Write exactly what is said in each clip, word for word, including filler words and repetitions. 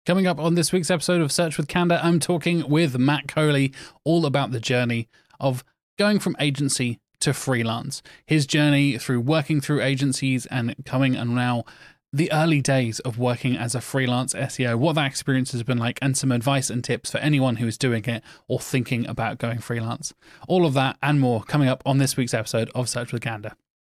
Coming up on this week's episode of Search with Candour, I'm talking with Matt Coley all about the journey of going from agency to freelance. His journey through working through agencies and coming and now the early days of working as a freelance S E O, what that experience has been like, and some advice and tips for anyone who is doing it or thinking about going freelance. All of that and more coming up on this week's episode of Search with Candour.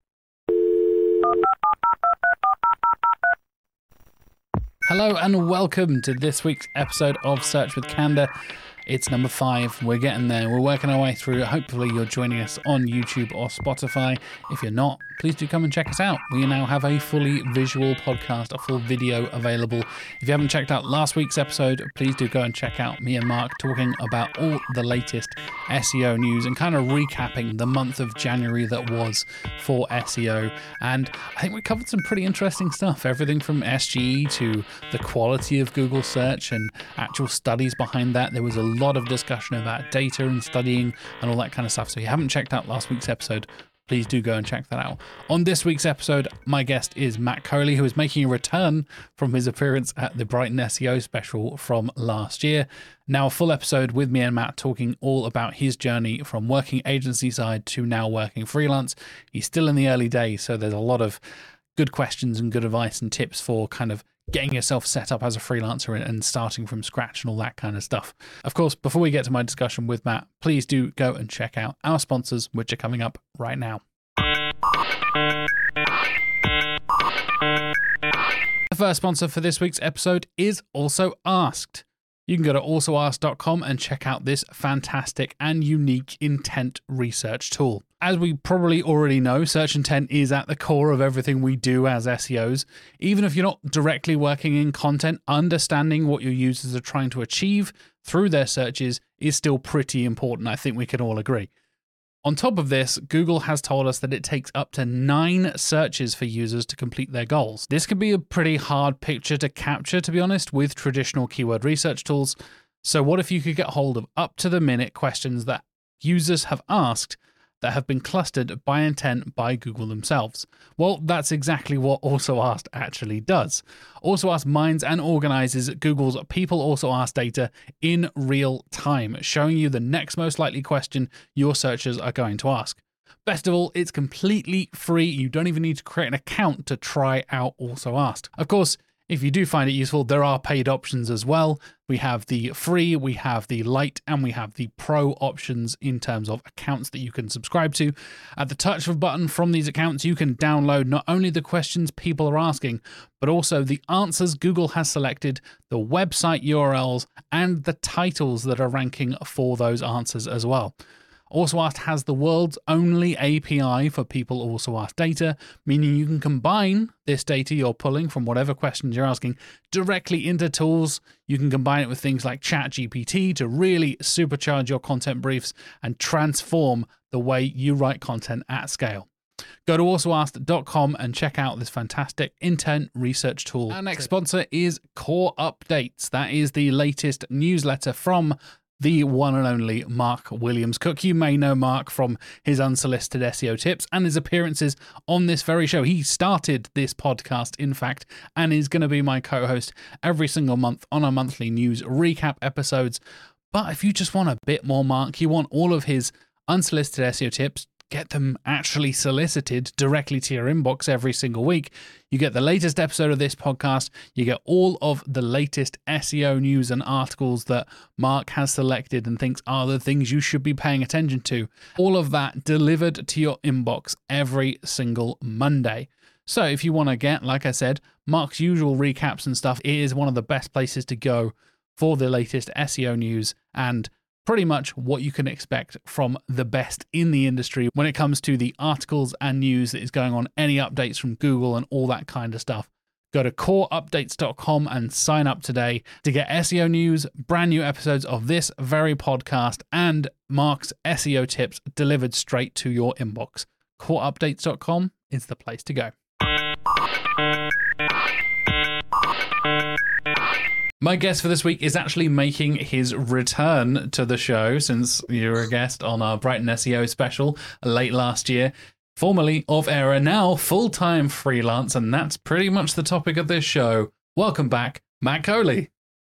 Hello and welcome to this week's episode of Search with Candour. It's number five. We're getting there. We're working our way through. Hopefully you're joining us on YouTube or Spotify. If you're not, please do come and check us out. We now have a fully visual podcast, a full video available. If you haven't checked out last week's episode, please do go and check out me and Mark talking about all the latest S E O news and kind of recapping the month of January that was for S E O. And I think we covered some pretty interesting stuff. Everything from S G E to the quality of Google search and actual studies behind that. There was a lot of discussion about data and studying and all that kind of stuff. So if you haven't checked out last week's episode, please do go and check that out. On this week's episode, my guest is Matt Coley, who is making a return from his appearance at the Brighton S E O special from last year. Now a full episode with me and Matt talking all about his journey from working agency side to now working freelance. He's still in the early days, so there's a lot of good questions and good advice and tips for kind of getting yourself set up as a freelancer and starting from scratch and all that kind of stuff. Of course, before we get to my discussion with Matt, please do go and check out our sponsors, which are coming up right now. The first sponsor for this week's episode is Also Asked. You can go to also asked dot com and check out this fantastic and unique intent research tool. As we probably already know, search intent is at the core of everything we do as S E Os. Even if you're not directly working in content, understanding what your users are trying to achieve through their searches is still pretty important. I think we can all agree. On top of this, Google has told us that it takes up to nine searches for users to complete their goals. This can be a pretty hard picture to capture, to be honest, with traditional keyword research tools. So what if you could get hold of up-to-the-minute questions that users have asked that have been clustered by intent by Google themselves? Well, that's exactly what Also Asked actually does. Also Asked mines and organizes Google's People Also Asked data in real time, showing you the next most likely question your searchers are going to ask. Best of all, it's completely free. You don't even need to create an account to try out Also Asked. Of course, if you do find it useful, there are paid options as well. We have the free, we have the light, and we have the pro options in terms of accounts that you can subscribe to. At the touch of a button from these accounts, you can download not only the questions people are asking, but also the answers Google has selected, the website U R Ls, and the titles that are ranking for those answers as well. Also Asked has the world's only A P I for People Also Asked data, meaning you can combine this data you're pulling from whatever questions you're asking directly into tools. You can combine it with things like ChatGPT to really supercharge your content briefs and transform the way you write content at scale. Go to also asked dot com and check out this fantastic intent research tool. Our next sponsor is Core Updates. That is the latest newsletter from the one and only Mark Williams-Cook. You may know Mark from his unsolicited S E O tips and his appearances on this very show. He started this podcast, in fact, and is going to be my co-host every single month on our monthly news recap episodes. But if you just want a bit more Mark, you want all of his unsolicited S E O tips, get them actually solicited directly to your inbox every single week. You get the latest episode of this podcast. You get all of the latest S E O news and articles that Mark has selected and thinks are the things you should be paying attention to. All of that delivered to your inbox every single Monday. So if you want to get, like I said, Mark's usual recaps and stuff, it is one of the best places to go for the latest S E O news and pretty much what you can expect from the best in the industry when it comes to the articles and news that is going on, any updates from Google and all that kind of stuff. Go to core updates dot com and sign up today to get S E O news, brand new episodes of this very podcast, and Mark's S E O tips delivered straight to your inbox. core updates dot com is the place to go. My guest for this week is actually making his return to the show since you were a guest on our Brighton S E O special late last year. Formerly Off Era, now full-time freelance, and that's pretty much the topic of this show. Welcome back, Matt Coley.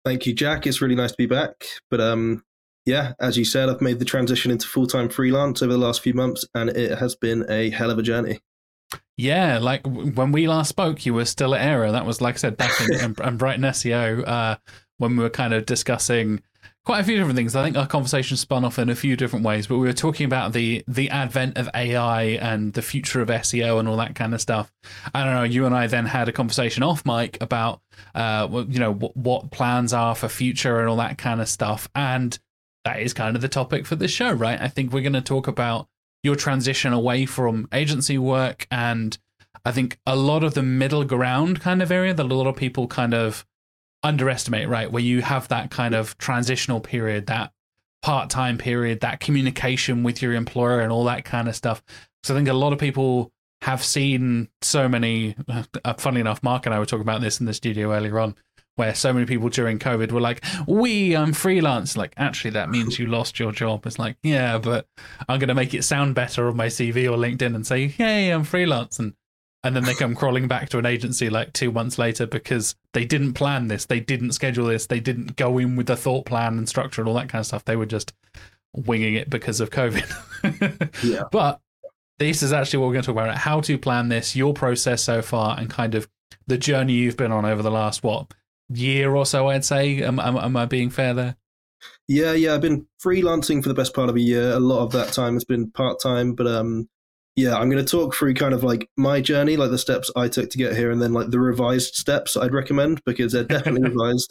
Thank you, Jack. It's really nice to be back. But um, yeah, as you said, I've made the transition into full-time freelance over the last few months, and it has been a hell of a journey. Yeah, like when we last spoke, you were still at Aero. That was, like I said, back in, in, in Brighton S E O, uh, when we were kind of discussing quite a few different things. I think our conversation spun off in a few different ways, but we were talking about the the advent of A I and the future of S E O and all that kind of stuff. I don't know, you and I then had a conversation off mic about, uh, you know, what, what plans are for future and all that kind of stuff. And that is kind of the topic for this show, right? I think we're going to talk about your transition away from agency work, and I think a lot of the middle ground kind of area that a lot of people kind of underestimate, right? Where you have that kind of transitional period, that part-time period, that communication with your employer and all that kind of stuff. So I think a lot of people have seen so many, uh, funny enough, Mark and I were talking about this in the studio earlier on, where so many people during COVID were like, we, I'm freelance. Like, actually, that means you lost your job. It's like, yeah, but I'm going to make it sound better on my C V or LinkedIn and say, hey, I'm freelance. And and then they come crawling back to an agency like two months later because they didn't plan this. They didn't schedule this. They didn't go in with a thought plan and structure and all that kind of stuff. They were just winging it because of COVID. Yeah. But this is actually what we're going to talk about, how to plan this, your process so far, and kind of the journey you've been on over the last, what, year or so, I'd say. Am, am, am I being fair there? Yeah, yeah. I've been freelancing for the best part of a year. A lot of that time has been part-time, but um, yeah, I'm going to talk through kind of like my journey, like the steps I took to get here, and then like the revised steps I'd recommend, because they're definitely revised.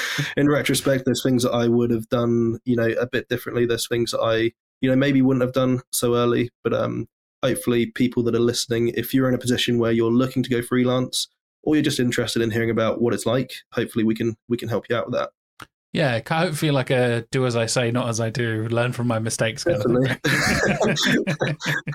In retrospect, there's things that I would have done, you know, a bit differently. There's things that I, you know, maybe wouldn't have done so early, but um, hopefully people that are listening, if you're in a position where you're looking to go freelance, or you're just interested in hearing about what it's like, hopefully we can we can help you out with that. Yeah, I hope feel like a do as I say, not as I do, learn from my mistakes kind Definitely. of thing.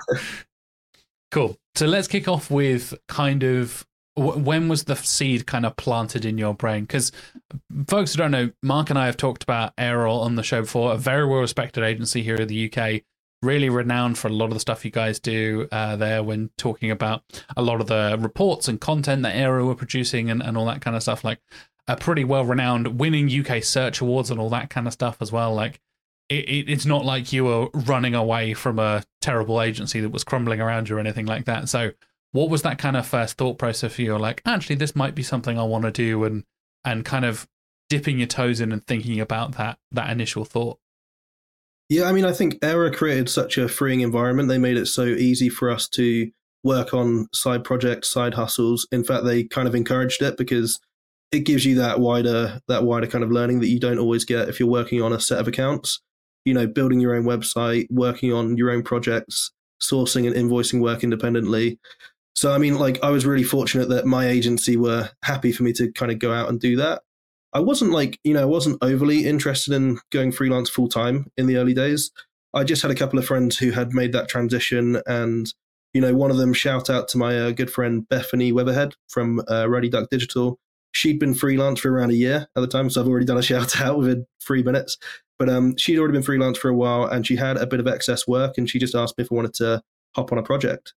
Cool. So let's kick off with kind of, when was the seed kind of planted in your brain? Because folks who don't know, Mark and I have talked about Aero on the show before, a very well-respected agency here in the U K, really renowned for a lot of the stuff you guys do uh, there when talking about a lot of the reports and content that Aero were producing and, and all that kind of stuff. Like a pretty well-renowned, winning U K search awards and all that kind of stuff as well. Like it, it, it's not like you were running away from a terrible agency that was crumbling around you or anything like that. So what was that kind of first thought process for you? Like, actually, this might be something I want to do, and and kind of dipping your toes in and thinking about that that initial thought? Yeah, I mean, I think Aero created such a freeing environment. They made it so easy for us to work on side projects, side hustles. In fact, they kind of encouraged it because it gives you that wider that wider kind of learning that you don't always get if you're working on a set of accounts. You know, building your own website, working on your own projects, sourcing and invoicing work independently. So, I mean, like, I was really fortunate that my agency were happy for me to kind of go out and do that. I wasn't like, you know, I wasn't overly interested in going freelance full time in the early days. I just had a couple of friends who had made that transition. And, you know, one of them, shout out to my uh, good friend Bethany Weatherhead from uh, Ruddy Duck Digital. She'd been freelance for around a year at the time, so I've already done a shout out within three minutes. But um, she'd already been freelance for a while, and she had a bit of excess work, and she just asked me if I wanted to hop on a project.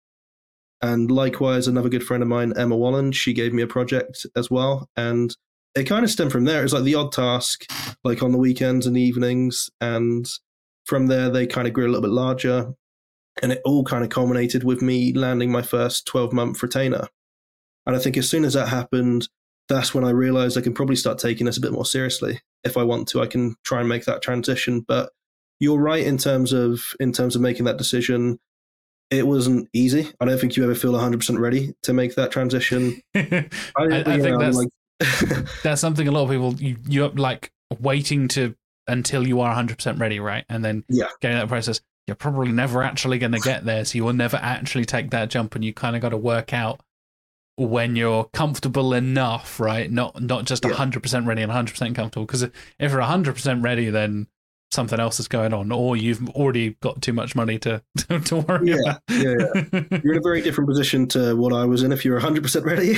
And likewise, another good friend of mine, Emma Wallen, she gave me a project as well. And it kind of stemmed from there. It was like the odd task, like on the weekends and evenings. And from there, they kind of grew a little bit larger. And it all kind of culminated with me landing my first twelve-month retainer. And I think as soon as that happened, that's when I realized I can probably start taking this a bit more seriously. If I want to, I can try and make that transition. But you're right in terms of in terms of making that decision. It wasn't easy. I don't think you ever feel one hundred percent ready to make that transition. I, I, I think that's, like... that's something a lot of people, you, you're like waiting to until you are one hundred percent ready, right? And then yeah. getting that process, you're probably never actually going to get there. So you will never actually take that jump, and you kind of got to work out when you're comfortable enough, right? Not not just one hundred percent ready and one hundred percent comfortable. Because if you're one hundred percent ready, then something else is going on, or you've already got too much money to to, to worry yeah, about. yeah, yeah. You're in a very different position to what I was in if you're one hundred percent ready.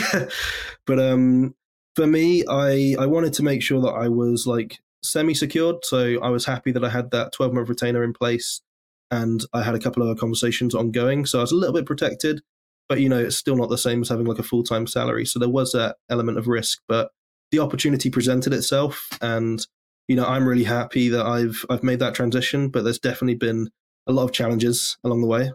But um, for me, I, I wanted to make sure that I was like semi-secured. So I was happy that I had that twelve-month retainer in place, and I had a couple of conversations ongoing. So I was a little bit protected. But, you know, it's still not the same as having like a full-time salary. So there was that element of risk. But the opportunity presented itself, and you know, I'm really happy that I've I've made that transition. But there's definitely been a lot of challenges along the way.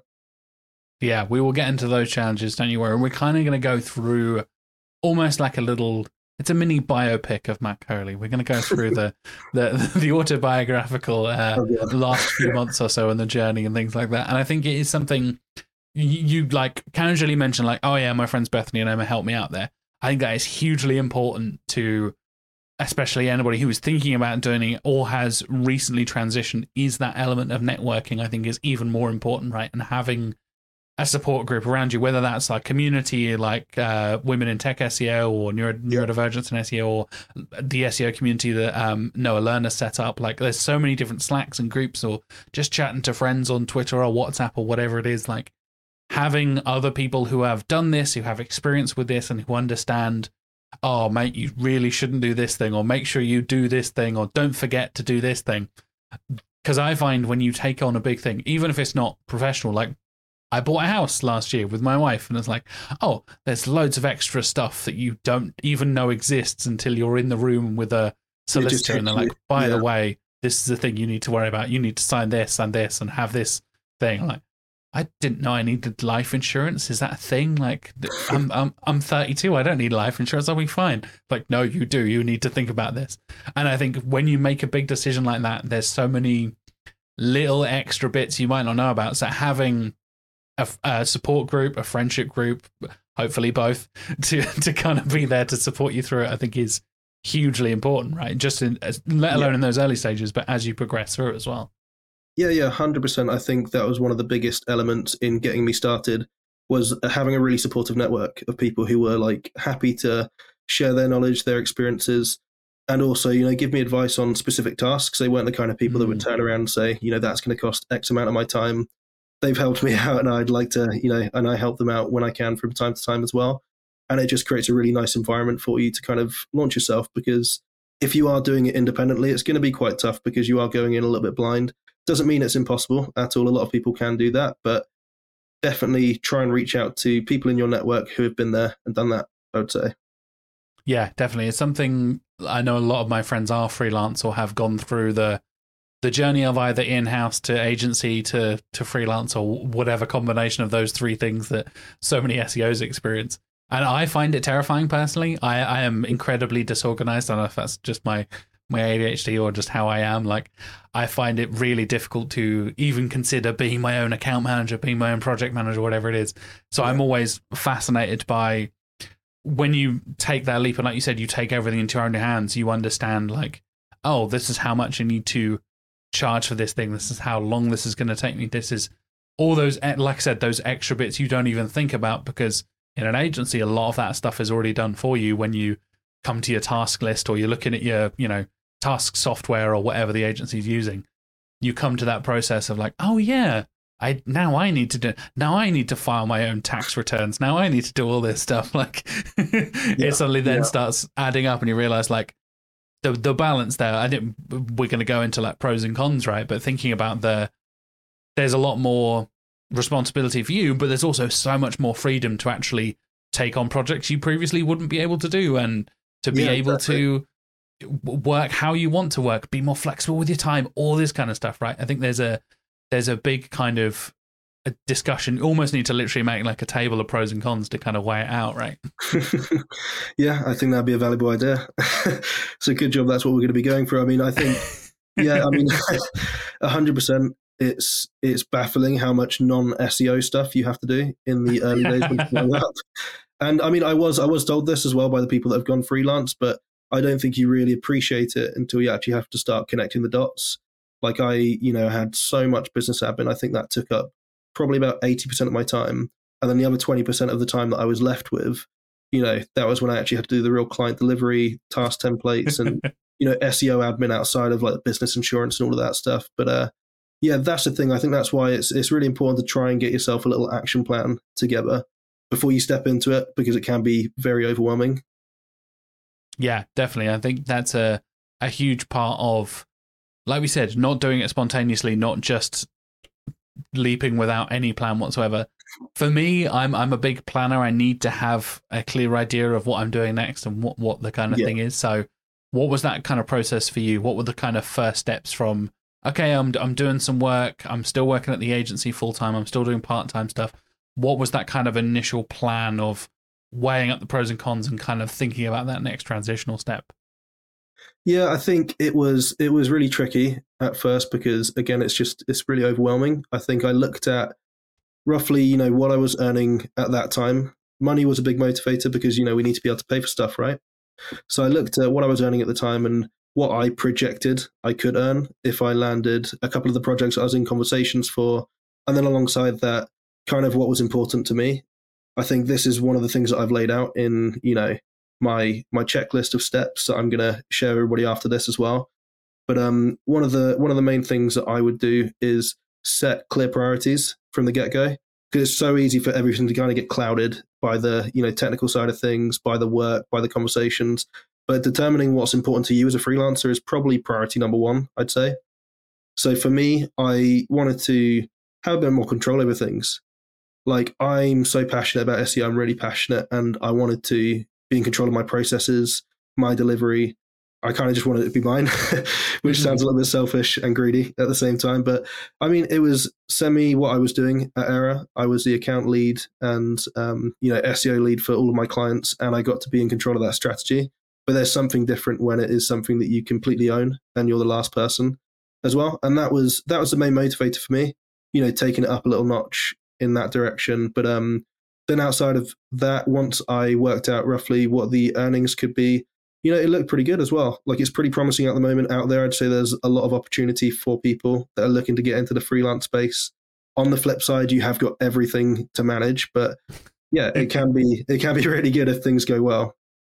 Yeah, we will get into those challenges, don't you worry. And we're kind of going to go through almost like a little, it's a mini biopic of Matt Coley. We're going to go through the, the the autobiographical uh, oh, yeah. last few months or so and the journey and things like that. And I think it is something you, you like casually mention, like, oh yeah, my friends Bethany and Emma helped me out there. I think that is hugely important to, especially anybody who is thinking about doing it or has recently transitioned, is that element of networking, I think, is even more important, right? And having a support group around you, whether that's like community like uh, Women in Tech S E O or Neuro, Neurodivergence in S E O, or the S E O community that um, Noah Lerner set up. Like there's so many different Slacks and groups, or just chatting to friends on Twitter or WhatsApp or whatever it is. Like having other people who have done this, who have experience with this and who understand, oh mate, you really shouldn't do this thing, or make sure you do this thing, or don't forget to do this thing. Because I find when you take on a big thing, even if it's not professional, like I bought a house last year with my wife, and it's like, oh, there's loads of extra stuff that you don't even know exists until you're in the room with a solicitor, and they're like, by yeah. the way, this is the thing you need to worry about. You need to sign this and this and have this thing. I'm like, I didn't know I needed life insurance. Is that a thing? Like, I'm I'm I'm thirty-two. I don't need life insurance. I'll be fine. Like, no, you do. You need to think about this. And I think when you make a big decision like that, there's so many little extra bits you might not know about. So having A, a support group, a friendship group, hopefully both, to to kind of be there to support you through it, I think is hugely important, right? Just in, let alone yeah. in those early stages, but as you progress through it as well. Yeah, yeah, one hundred percent. I think that was one of the biggest elements in getting me started, was having a really supportive network of people who were like happy to share their knowledge, their experiences, and also, you know, give me advice on specific tasks. They weren't the kind of people mm. that would turn around and say, you know, that's going to cost X amount of my time. They've helped me out, and I'd like to, you know, and I help them out when I can from time to time as well. And it just creates a really nice environment for you to kind of launch yourself, because if you are doing it independently, it's going to be quite tough because you are going in a little bit blind. Doesn't mean it's impossible at all. A lot of people can do that, but definitely try and reach out to people in your network who have been there and done that, I would say. Yeah, definitely. It's something I know a lot of my friends are freelance or have gone through the the journey of either in-house to agency to, to freelance, or whatever combination of those three things that so many S E Os experience. And I find it terrifying personally. I, I am incredibly disorganized. I don't know if that's just my, my A D H D or just how I am. Like, I find it really difficult to even consider being my own account manager, being my own project manager, whatever it is. So yeah. I'm always fascinated by when you take that leap, and like you said, you take everything into your own hands, you understand like, oh, this is how much you need to charge for this thing. This is how long this is going to take me. This is all those, like I said, those extra bits you don't even think about, because in an agency, a lot of that stuff is already done for you when you come to your task list, or you're looking at your, you know, task software or whatever the agency's using. You come to that process of like, oh yeah, I now I need to do now I need to file my own tax returns. Now I need to do all this stuff. Like yeah, it suddenly then yeah. starts adding up, and you realize like, The the balance there, I didn't. We're going to go into like pros and cons, right? But thinking about the, there's a lot more responsibility for you, but there's also so much more freedom to actually take on projects you previously wouldn't be able to do, and to be yeah, able exactly. to work how you want to work, be more flexible with your time, all this kind of stuff, right? I think there's a there's a big kind of a discussion. You almost need to literally make like a table of pros and cons to kind of weigh it out, right? Yeah, I think that'd be a valuable idea. So good job. That's what we're going to be going for. I mean, I think, yeah, I mean, a hundred percent. It's it's baffling how much non-S E O stuff you have to do in the early days when you're growing up. And I mean, I was I was told this as well by the people that have gone freelance, but I don't think you really appreciate it until you actually have to start connecting the dots. Like I, you know, had so much business admin. I think that took up probably about eighty percent of my time. And then the other twenty percent of the time that I was left with, you know, that was when I actually had to do the real client delivery, task templates, and, you know, S E O admin outside of like business insurance and all of that stuff. But uh, yeah, that's the thing. I think that's why it's it's really important to try and get yourself a little action plan together before you step into it, because it can be very overwhelming. Yeah, definitely. I think that's a, a huge part of, like we said, not doing it spontaneously, not just leaping without any plan whatsoever. For me, I'm I'm a big planner. I need to have a clear idea of what I'm doing next and what, what the kind of Yeah. thing is. So what was that kind of process for you? What were the kind of first steps from, okay, I'm I'm doing some work, I'm still working at the agency full time, I'm still doing part-time stuff. What was that kind of initial plan of weighing up the pros and cons and kind of thinking about that next transitional step? Yeah, I think it was it was really tricky at first because again, it's just it's really overwhelming. I think I looked at roughly, you know, what I was earning at that time. Money was a big motivator because, you know, we need to be able to pay for stuff, right? So I looked at what I was earning at the time and what I projected I could earn if I landed a couple of the projects I was in conversations for. And then alongside that, kind of what was important to me. I think this is one of the things that I've laid out in, you know, my my checklist of steps that I'm going to share with everybody after this as well. But um, one of the one of the main things that I would do is set clear priorities from the get-go, because it's so easy for everything to kind of get clouded by the, you know, technical side of things, by the work, by the conversations. But determining what's important to you as a freelancer is probably priority number one, I'd say. So for me, I wanted to have a bit more control over things. Like, I'm so passionate about S E O, I'm really passionate, and I wanted to be in control of my processes, my delivery. I kind of just wanted it to be mine, which sounds a little bit selfish and greedy at the same time. But I mean, it was semi what I was doing at Era. I was the account lead and, um, you know, S E O lead for all of my clients, and I got to be in control of that strategy. But there's something different when it is something that you completely own and you're the last person as well. And that was that was the main motivator for me, you know, taking it up a little notch in that direction. But um, then outside of that, once I worked out roughly what the earnings could be, you know, it looked pretty good as well. Like, it's pretty promising at the moment out there. I'd say there's a lot of opportunity for people that are looking to get into the freelance space. On the flip side, you have got everything to manage, but yeah, it can be it can be really good if things go well.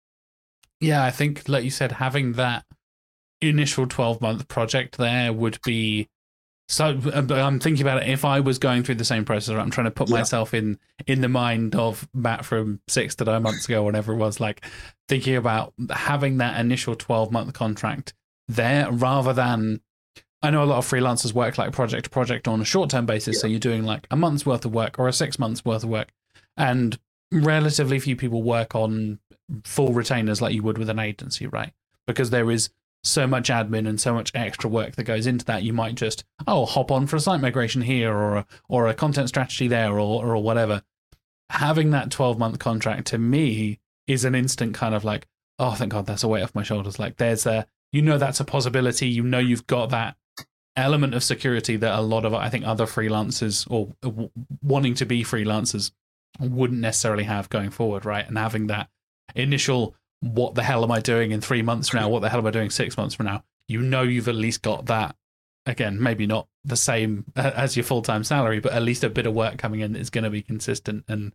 Yeah, I think, like you said, having that initial twelve month project there would be so. I'm thinking about it. If I was going through the same process, I'm trying to put Yeah. myself in in the mind of Matt from six to nine months ago, whatever it was, like thinking about having that initial twelve month contract there rather than. I know a lot of freelancers work like project to project on a short term basis, Yeah. so you're doing like a month's worth of work or a six months worth of work, and relatively few people work on full retainers like you would with an agency, right? Because there is so much admin and so much extra work that goes into that. You might just, oh, hop on for a site migration here or a, or a content strategy there or or whatever. Having that twelve month contract to me is an instant kind of like, oh, thank God, that's a weight off my shoulders. Like, there's a, you know, that's a possibility. You know, you've got that element of security that a lot of, I think, other freelancers or w- wanting to be freelancers wouldn't necessarily have going forward, right? And having that initial, what the hell am I doing in three months from now? What the hell am I doing six months from now? You know, you've at least got that. Again, maybe not the same as your full-time salary, but at least a bit of work coming in is going to be consistent. And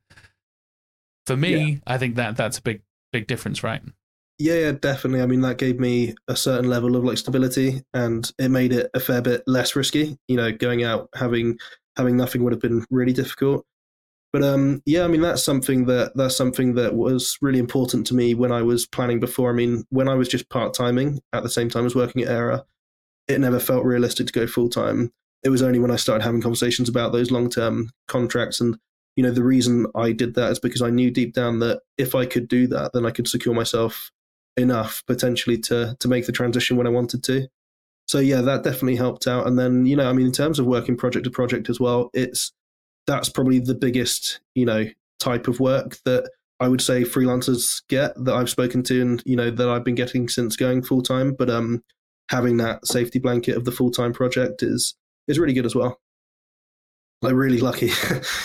for me, yeah. I think that that's a big, big difference, right? Yeah, yeah, definitely. I mean, that gave me a certain level of like stability, and it made it a fair bit less risky. You know, going out having having nothing would have been really difficult. But um, yeah, I mean, that's something that that's something that was really important to me when I was planning before. I mean, when I was just part timing at the same time as working at Era, it never felt realistic to go full time. It was only when I started having conversations about those long term contracts, and you know, the reason I did that is because I knew deep down that if I could do that, then I could secure myself enough potentially to to make the transition when I wanted to. So yeah, that definitely helped out. And then, you know, I mean, in terms of working project to project as well, it's that's probably the biggest, you know, type of work that I would say freelancers get that I've spoken to, and you know, that I've been getting since going full time. But um, having that safety blanket of the full time project is is really good as well. Like, really lucky.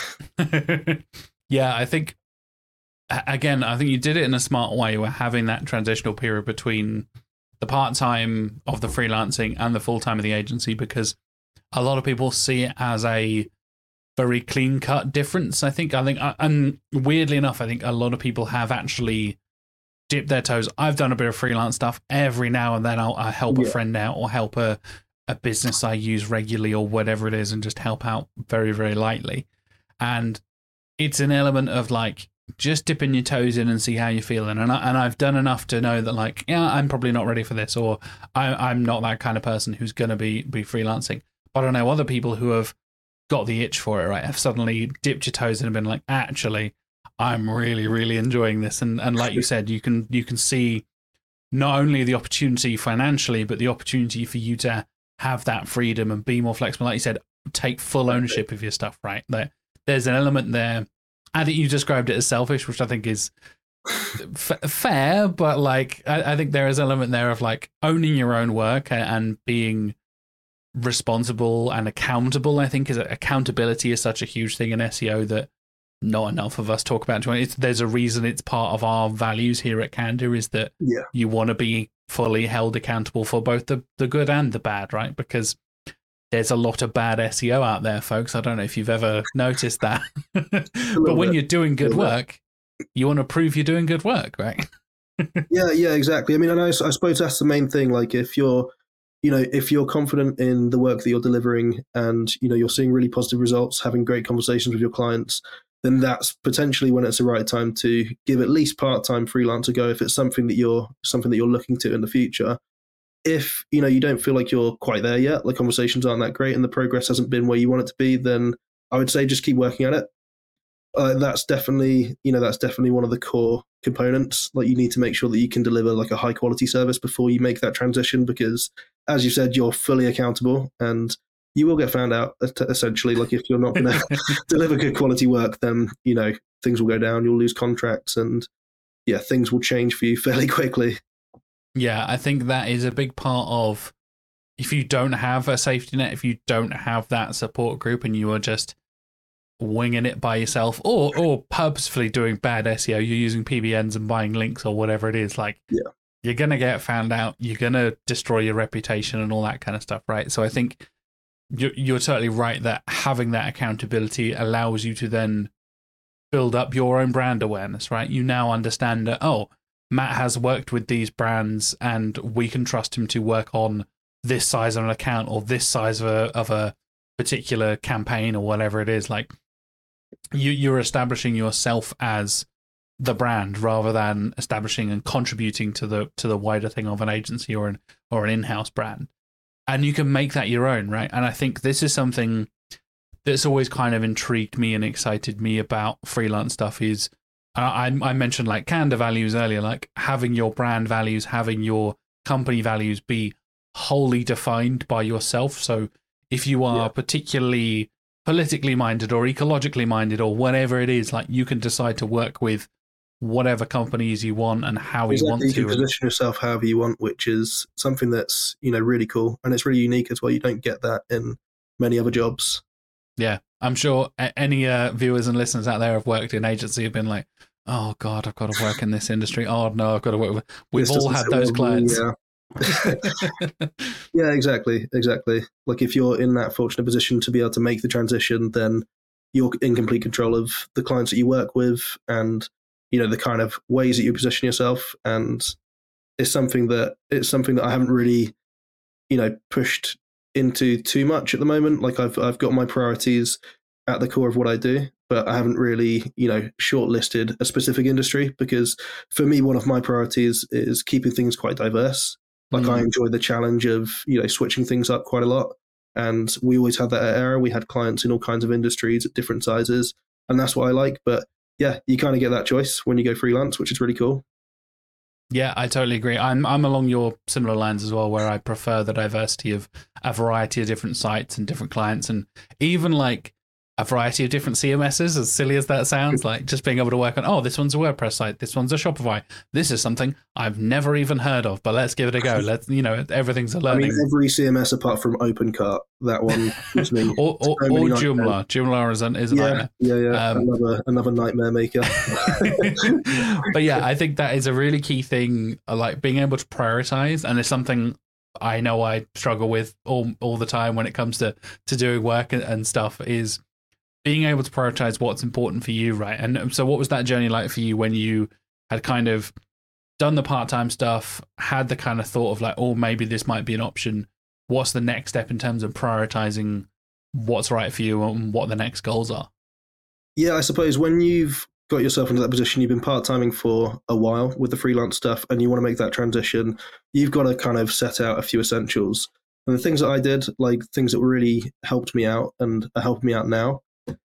Yeah, I think. Again, I think you did it in a smart way. We're having that transitional period between the part-time of the freelancing and the full-time of the agency, because a lot of people see it as a very clean-cut difference. I think, I think, and weirdly enough, I think a lot of people have actually dipped their toes. I've done a bit of freelance stuff every now and then. I'll, I'll help yeah. a friend out or help a, a business I use regularly or whatever it is, and just help out very, very lightly. And it's an element of like, just dipping your toes in and see how you're feeling. And, I, and I've done enough to know that, like, yeah, I'm probably not ready for this, or I, I'm not that kind of person who's going to be, be freelancing. But I know other people who have got the itch for it, right? Have suddenly dipped your toes in and been like, actually, I'm really, really enjoying this. And and like you said, you can you can see not only the opportunity financially, but the opportunity for you to have that freedom and be more flexible. Like you said, take full ownership of your stuff, right? There, there's an element there. I think you described it as selfish, which I think is f- fair, but like I, I think there is an element there of like owning your own work and, and being responsible and accountable. I think is accountability is such a huge thing in S E O that not enough of us talk about. It's, there's a reason it's part of our values here at Candour is that yeah. you want to be fully held accountable for both the, the good and the bad, right? Because there's a lot of bad S E O out there, folks. I don't know if you've ever noticed that. But when bit. you're doing good work, you want to prove you're doing good work, right? yeah, yeah, exactly. I mean, and I, I suppose that's the main thing. Like if you're, you know, if you're confident in the work that you're delivering and, you know, you're seeing really positive results, having great conversations with your clients, then that's potentially when it's the right time to give at least part-time freelance a go if it's something that you're something that you're looking to in the future. If, you know, you don't feel like you're quite there yet, like conversations aren't that great and the progress hasn't been where you want it to be, then I would say just keep working at it. Uh, that's definitely, you know, that's definitely one of the core components. Like you need to make sure that you can deliver like a high quality service before you make that transition, because as you said, you're fully accountable and you will get found out essentially. Like if you're not going to deliver good quality work, then, you know, things will go down, you'll lose contracts and yeah, things will change for you fairly quickly. Yeah, I think that is a big part of if you don't have a safety net, if you don't have that support group and you are just winging it by yourself or or purposefully doing bad S E O, you're using P B Ns and buying links or whatever it is, like yeah. you're going to get found out, you're going to destroy your reputation and all that kind of stuff, right? So I think you're, you're totally right that having that accountability allows you to then build up your own brand awareness, right? You now understand that, oh, Matt has worked with these brands and we can trust him to work on this size of an account or this size of a, of a particular campaign or whatever it is. Like you, you're establishing yourself as the brand rather than establishing and contributing to the to the wider thing of an agency or an or an in-house brand. And you can make that your own, right? And I think this is something that's always kind of intrigued me and excited me about freelance stuff is I, I mentioned like Candour values earlier, like having your brand values, having your company values be wholly defined by yourself. So if you are yeah. particularly politically minded or ecologically minded or whatever it is, like you can decide to work with whatever companies you want and how exactly. you want to. You can position yourself however you want, which is something that's, you know, really cool. And it's really unique as well. You don't get that in many other jobs. Yeah. I'm sure any uh, viewers and listeners out there have worked in agency have been like, oh God, I've got to work in this industry. Oh no, I've got to work with, we've all had those clients. Yeah. yeah, exactly. Exactly. Like if you're in that fortunate position to be able to make the transition, then you're in complete control of the clients that you work with and, you know, the kind of ways that you position yourself. And it's something that it's something that I haven't really, you know, pushed into too much at the moment. Like I've I've got my priorities at the core of what I do, but I haven't really, you know, shortlisted a specific industry because for me, one of my priorities is keeping things quite diverse. Like mm. I enjoy the challenge of, you know, switching things up quite a lot. And we always had that at Aira. We had clients in all kinds of industries at different sizes. And that's what I like. But yeah, you kind of get that choice when you go freelance, which is really cool. Yeah, I totally agree. I'm I'm along your similar lines as well, where I prefer the diversity of a variety of different sites and different clients, and even like a variety of different C M Ss, as silly as that sounds, like just being able to work on, oh, this one's a WordPress site, this one's a Shopify, this is something I've never even heard of, but let's give it a go. Let's, you know, everything's a learning. I mean, every C M S apart from OpenCart, that one gives me or or, so or Joomla. Joomla is an is a yeah, nightmare. Yeah, yeah, um, another another nightmare maker. But yeah, I think that is a really key thing, like being able to prioritize, and it's something I know I struggle with all all the time when it comes to to doing work and, and stuff is being able to prioritize what's important for you, right? And so what was that journey like for you when you had kind of done the part-time stuff, had the kind of thought of like, oh, maybe this might be an option. What's the next step in terms of prioritizing what's right for you and what the next goals are? Yeah, I suppose when you've got yourself into that position, you've been part-timing for a while with the freelance stuff and you want to make that transition, you've got to kind of set out a few essentials. And the things that I did, like things that really helped me out and are helping me out now,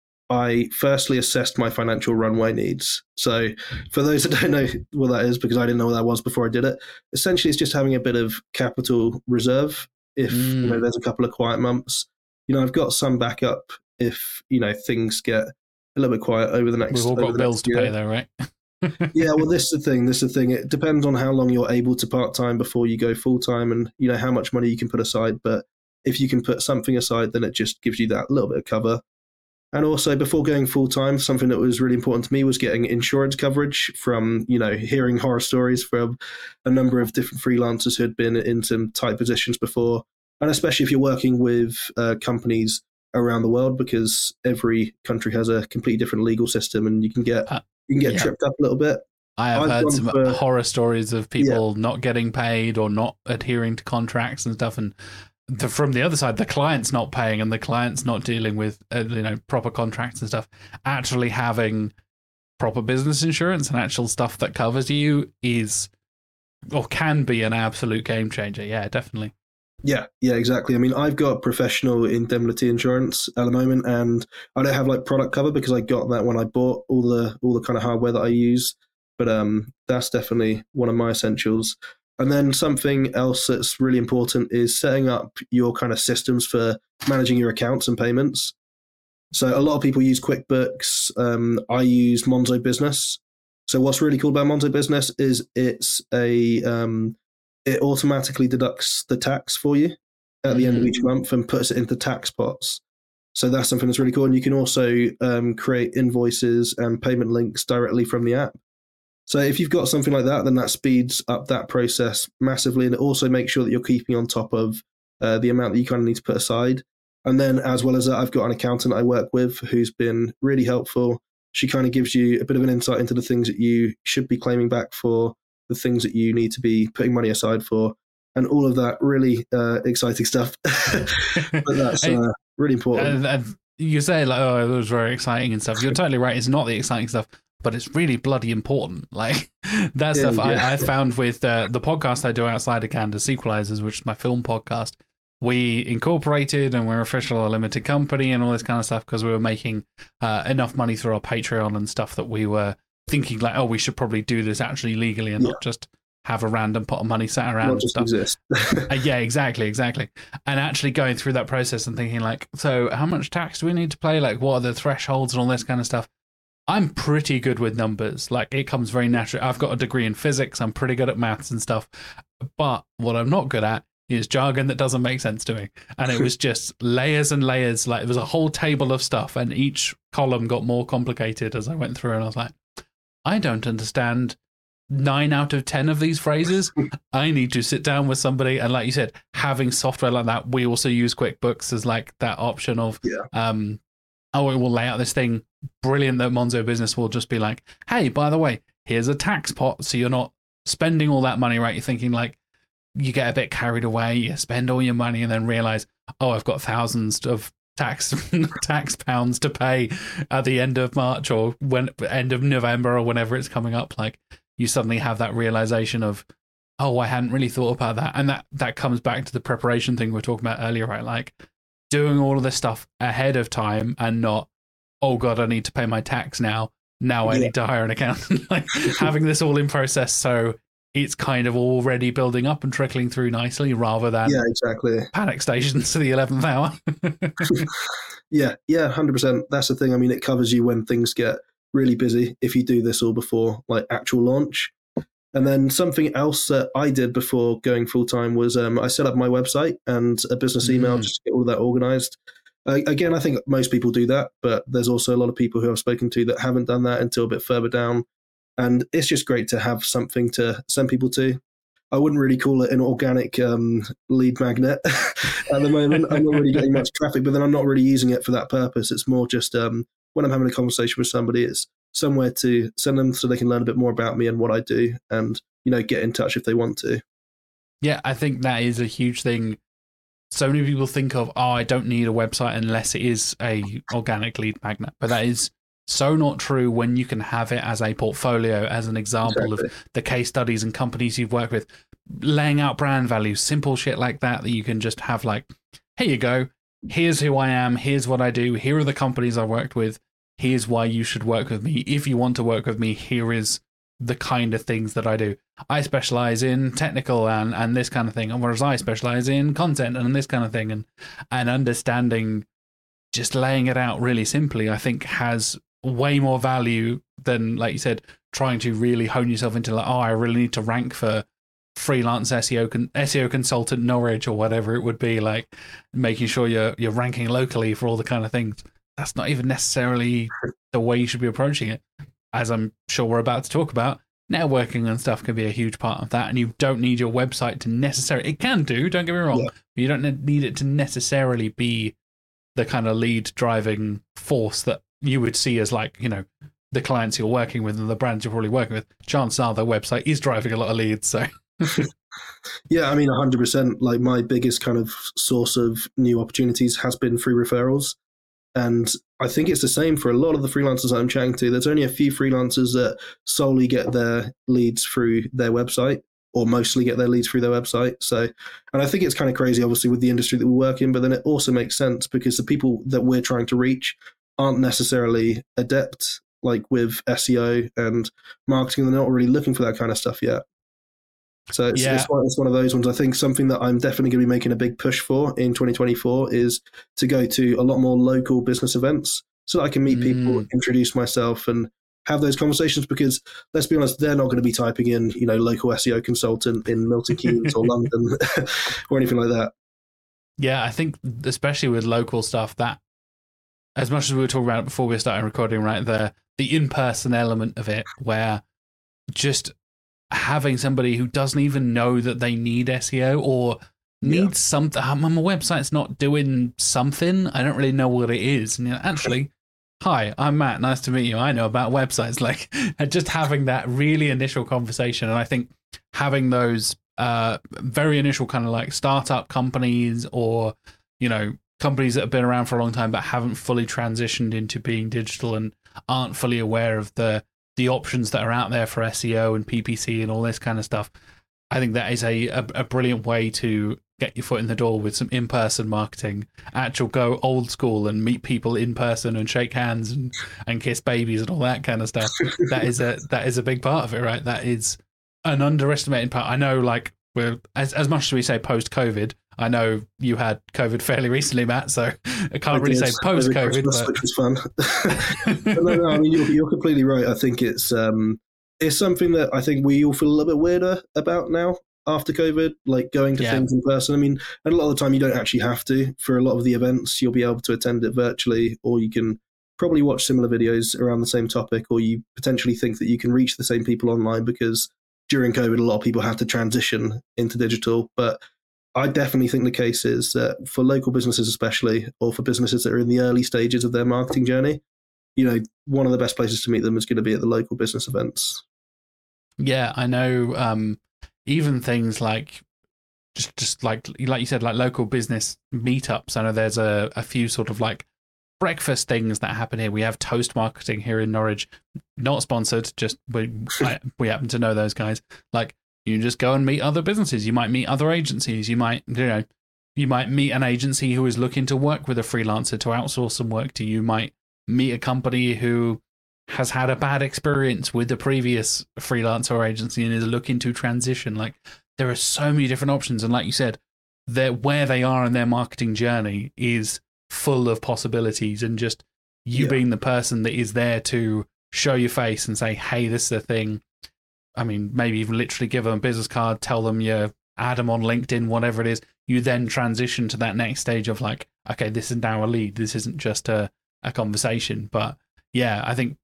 I firstly assessed my financial runway needs. So for those that don't know what that is, because I didn't know what that was before I did it, essentially it's just having a bit of capital reserve if mm. you know there's a couple of quiet months. You know, I've got some backup if, you know, things get a little bit quiet over the next We've all got bills to year. pay though, right? Yeah, well, this is the thing. This is the thing. It depends on how long you're able to part-time before you go full-time and, you know, how much money you can put aside. But if you can put something aside, then it just gives you that little bit of cover. And also, before going full-time, something that was really important to me was getting insurance coverage from, you know, hearing horror stories from a number of different freelancers who had been in some tight positions before. And especially if you're working with uh, companies around the world, because every country has a completely different legal system and you can get... Uh- You can get yeah. tripped up a little bit. I have I've heard some for, horror stories of people yeah. not getting paid or not adhering to contracts and stuff. And the, from the other side, the client's not paying and the client's not dealing with uh, you know proper contracts and stuff. Actually having proper business insurance and actual stuff that covers you is or can be an absolute game changer. Yeah, definitely. Yeah, yeah, exactly. I mean, I've got professional indemnity insurance at the moment, and I don't have like product cover because I got that when I bought all the all the kind of hardware that I use. But um, that's definitely one of my essentials. And then something else that's really important is setting up your kind of systems for managing your accounts and payments. So a lot of people use QuickBooks. Um, I use Monzo Business. So what's really cool about Monzo Business is it's a um, it automatically deducts the tax for you at the mm. end of each month and puts it into tax pots. So that's something that's really cool. And you can also um, create invoices and payment links directly from the app. So if you've got something like that, then that speeds up that process massively. And it also makes sure that you're keeping on top of uh, the amount that you kind of need to put aside. And then as well as that, I've got an accountant I work with who's been really helpful. She kind of gives you a bit of an insight into the things that you should be claiming back for, the things that you need to be putting money aside for, and all of that really uh, exciting stuff. But that's uh, really important. And, and you say, like, oh, it was very exciting and stuff. You're totally right. It's not the exciting stuff, but it's really bloody important. Like, that yeah, stuff yeah. I, I found with uh, the podcast I do outside of Canada, Sequelizers, which is my film podcast. We incorporated and we're official a limited company and all this kind of stuff because we were making uh, enough money through our Patreon and stuff that we were thinking like, oh, we should probably do this actually legally and yeah. not just have a random pot of money sat around not and just stuff. Exist. uh, yeah, exactly, exactly. And actually going through that process and thinking like, so how much tax do we need to pay? Like, what are the thresholds and all this kind of stuff? I'm pretty good with numbers. Like, it comes very naturally. I've got a degree in physics. I'm pretty good at maths and stuff. But what I'm not good at is jargon that doesn't make sense to me. And it was just layers and layers. Like, there was a whole table of stuff and each column got more complicated as I went through. And I was like, I don't understand nine out of ten of these phrases. I need to sit down with somebody. And like you said, having software like that, we also use QuickBooks as like that option of, yeah. um, oh, it will lay out this thing. Brilliant that Monzo Business will just be like, hey, by the way, here's a tax pot. So you're not spending all that money, right? You're thinking like, you get a bit carried away, you spend all your money and then realize, oh, I've got thousands of tax tax pounds to pay at the end of March or when end of November or whenever it's coming up. Like, you suddenly have that realization of, oh, I hadn't really thought about that. And that, that comes back to the preparation thing we were talking about earlier, right? Like, doing all of this stuff ahead of time and not, oh God, I need to pay my tax now. Now I yeah. need to hire an accountant. Like, having this all in process so it's kind of already building up and trickling through nicely rather than yeah, exactly. panic stations to the eleventh hour. yeah, yeah, one hundred percent. That's the thing. I mean, it covers you when things get really busy if you do this all before like actual launch. And then something else that I did before going full-time was um, I set up my website and a business email mm. just to get all of that organized. Uh, again, I think most people do that, but there's also a lot of people who I've spoken to that haven't done that until a bit further down. And it's just great to have something to send people to. I wouldn't really call it an organic um, lead magnet at the moment. I'm not really getting much traffic, but then I'm not really using it for that purpose. It's more just um, when I'm having a conversation with somebody, it's somewhere to send them so they can learn a bit more about me and what I do and, you know, get in touch if they want to. Yeah, I think that is a huge thing. So many people think of, oh, I don't need a website unless it is a organic lead magnet. But that is so not true when you can have it as a portfolio, as an example exactly. of the case studies and companies you've worked with, laying out brand values, simple shit like that, that you can just have like, here you go, here's who I am, here's what I do, here are the companies I worked with, here's why you should work with me. If you want to work with me, here is the kind of things that I do. I specialize in technical and, and this kind of thing, whereas I specialize in content and this kind of thing. And, and understanding, just laying it out really simply, I think has way more value than, like you said, trying to really hone yourself into like, oh, I really need to rank for freelance S E O con- S E O consultant Norwich or whatever it would be, like making sure you're you're ranking locally for all the kind of things. That's not even necessarily the way you should be approaching it. As I'm sure we're about to talk about, networking and stuff can be a huge part of that, and you don't need your website to necessarily, it can do, don't get me wrong, yeah. but you don't need it to necessarily be the kind of lead driving force that you would see as like, you know, the clients you're working with and the brands you're probably working with. Chances are their website is driving a lot of leads, so... Yeah, I mean, one hundred percent. Like, my biggest kind of source of new opportunities has been through referrals. And I think it's the same for a lot of the freelancers I'm chatting to. There's only a few freelancers that solely get their leads through their website, or mostly get their leads through their website. So, and I think it's kind of crazy, obviously, with the industry that we work in, but then it also makes sense because the people that we're trying to reach aren't necessarily adept, like with S E O and marketing. They're not really looking for that kind of stuff yet. So it's, yeah. it's, one, it's one of those ones. I think something that I'm definitely going to be making a big push for in twenty twenty-four is to go to a lot more local business events so that I can meet mm. people, introduce myself, and have those conversations. Because let's be honest, they're not going to be typing in, you know, local S E O consultant in Milton Keynes or London or anything like that. Yeah, I think especially with local stuff, that as much as we were talking about it before we started recording, right, the the in-person element of it, where just having somebody who doesn't even know that they need S E O or needs yeah. something. My website's not doing something. I don't really know what it is. And you know, actually, hi, I'm Matt. Nice to meet you. I know about websites. Like, just having that really initial conversation. And I think having those uh, very initial kind of like startup companies, or, you know, companies that have been around for a long time but haven't fully transitioned into being digital and aren't fully aware of the the options that are out there for S E O and P P C and all this kind of stuff. I think that is a, a, a brilliant way to get your foot in the door with some in-person marketing. Actual go old school and meet people in person and shake hands and, and kiss babies and all that kind of stuff. That is a that is a big part of it, right? That is an underestimated part. I know, like, we're as as much as we say post-COVID, I know you had COVID fairly recently, Matt, so I can't I really say post-COVID. But... Which was fun. But no, no, I mean, you're, you're completely right. I think it's um, it's something that I think we all feel a little bit weirder about now after COVID, like going to yeah. things in person. I mean, and a lot of the time you don't actually have to. For a lot of the events, you'll be able to attend it virtually, or you can probably watch similar videos around the same topic, or you potentially think that you can reach the same people online because during COVID, a lot of people had to transition into digital. But I definitely think the case is that for local businesses especially, or for businesses that are in the early stages of their marketing journey, you know, one of the best places to meet them is going to be at the local business events. Yeah, I know. Um, even things like just, just like like you said, like local business meetups. I know there's a, a few sort of like breakfast things that happen here. We have Toast Marketing here in Norwich, not sponsored. Just we I, we happen to know those guys. Like, you just go and meet other businesses. You might meet other agencies. You might, you know, you might meet an agency who is looking to work with a freelancer to outsource some work to you. You might meet a company who has had a bad experience with the previous freelancer or agency and is looking to transition. Like, there are so many different options. And like you said, they're, where they are in their marketing journey is full of possibilities. And just you yeah. being the person that is there to show your face and say, hey, this is a thing. I mean, maybe even literally give them a business card, tell them you add them on LinkedIn, whatever it is. You then transition to that next stage of like, okay, this is now a lead. This isn't just a, a conversation. But yeah, I think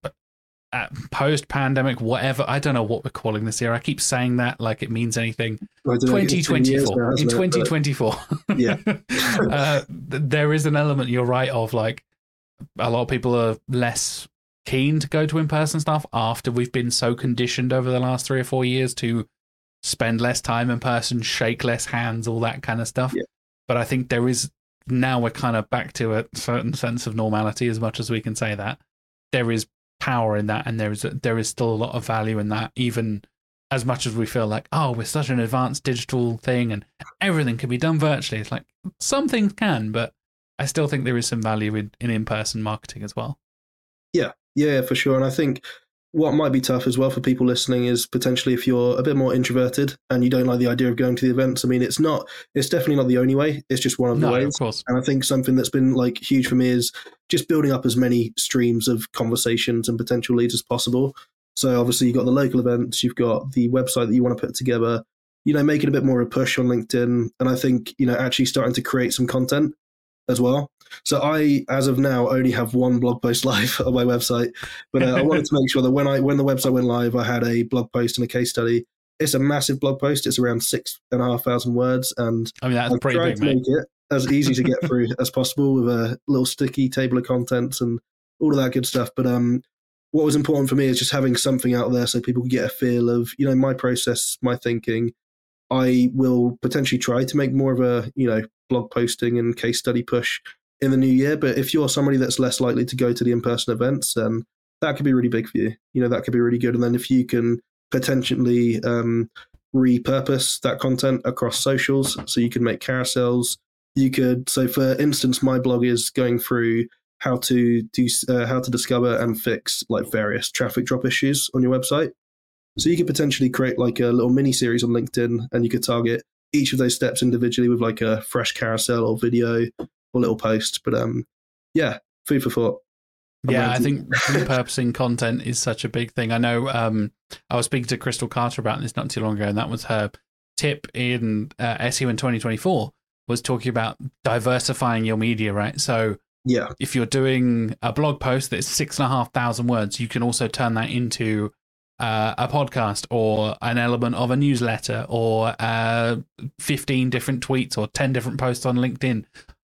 post-pandemic, whatever, I don't know what we're calling this year. I keep saying that like it means anything. twenty twenty-four. Now, in twenty twenty-four. But, yeah. uh, there is an element, you're right, of like a lot of people are less keen to go to in-person stuff after we've been so conditioned over the last three or four years to spend less time in person, shake less hands, all that kind of stuff. Yeah. But I think there is, now we're kind of back to a certain sense of normality, as much as we can say that. There is power in that, and there is a, there is still a lot of value in that, even as much as we feel like, oh, we're such an advanced digital thing and everything can be done virtually. It's like some things can, but I still think there is some value in, in in-person marketing as well. Yeah, yeah, for sure. And I think what might be tough as well for people listening is potentially if you're a bit more introverted and you don't like the idea of going to the events. I mean, it's not, it's definitely not the only way. It's just one of the no, ways. Of course. And I think something that's been like huge for me is just building up as many streams of conversations and potential leads as possible. So obviously you've got the local events, you've got the website that you want to put together, you know, making a bit more of a push on LinkedIn. And I think, you know, actually starting to create some content as well. So I, as of now, only have one blog post live on my website, but uh, I wanted to make sure that when I when the website went live, I had a blog post and a case study. It's a massive blog post. It's around six and a half thousand words, and I mean that's I'm pretty trying big, to mate. make it as easy to get through as possible with a little sticky table of contents and all of that good stuff. But um, what was important for me is just having something out there so people can get a feel of, you know, my process, my thinking. I will potentially try to make more of a, you know, blog posting and case study push in the new year. But if you're somebody that's less likely to go to the in-person events, then that could be really big for you. You know, that could be really good. And then if you can potentially um, repurpose that content across socials, so you can make carousels, you could, so for instance, my blog is going through how to do, uh, how to discover and fix like various traffic drop issues on your website. So you could potentially create like a little mini series on LinkedIn, and you could target each of those steps individually with like a fresh carousel or video or little post. But um, yeah, food for thought. I'm yeah, ranting. I think repurposing content is such a big thing. I know um, I was speaking to Crystal Carter about this not too long ago, and that was her tip in uh, S E O in twenty twenty-four, was talking about diversifying your media, right? So yeah, if you're doing a blog post that's six and a half thousand words, you can also turn that into uh, a podcast or an element of a newsletter or uh, fifteen different tweets or ten different posts on LinkedIn,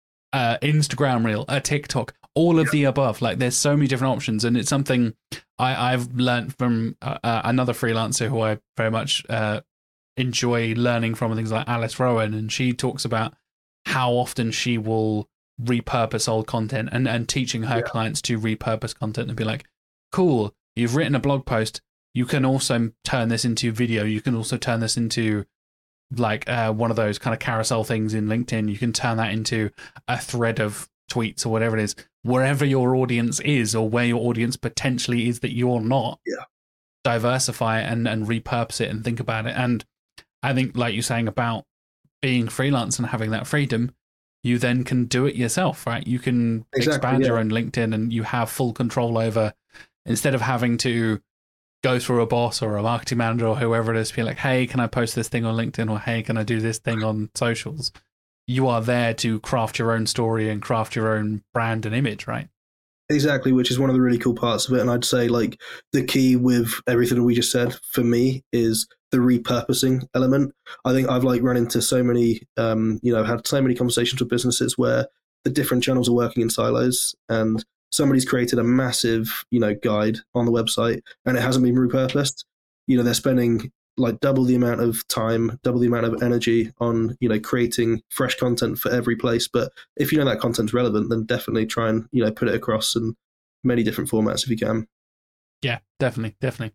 uh, Instagram reel, a TikTok, all of yeah. the above. Like there's so many different options, and it's something I, I've learned from uh, uh, another freelancer who I very much uh, enjoy learning from, things like Alice Rowan, and she talks about how often she will repurpose old content and, and teaching her yeah. clients to repurpose content and be like, cool, you've written a blog post, you can also turn this into video, you can also turn this into like uh, one of those kind of carousel things in LinkedIn, you can turn that into a thread of tweets or whatever it is, wherever your audience is or where your audience potentially is that you're not. Yeah. Diversify it and, and repurpose it and think about it. And I think, like you're saying about being freelance and having that freedom, you then can do it yourself, right? You can exactly, expand yeah. your own LinkedIn, and you have full control over, instead of having to go through a boss or a marketing manager or whoever it is, be like, hey, can I post this thing on LinkedIn, or hey, can I do this thing on socials? You are there to craft your own story and craft your own brand and image, right? Exactly, which is one of the really cool parts of it. And I'd say like the key with everything we just said for me is the repurposing element. I think I've like run into so many, um, you know, had so many conversations with businesses where the different channels are working in silos, and somebody's created a massive, you know, guide on the website and it hasn't been repurposed. You know, they're spending like double the amount of time, double the amount of energy on, you know, creating fresh content for every place. But if you know that content's relevant, then definitely try and, you know, put it across in many different formats if you can. Yeah, definitely, definitely.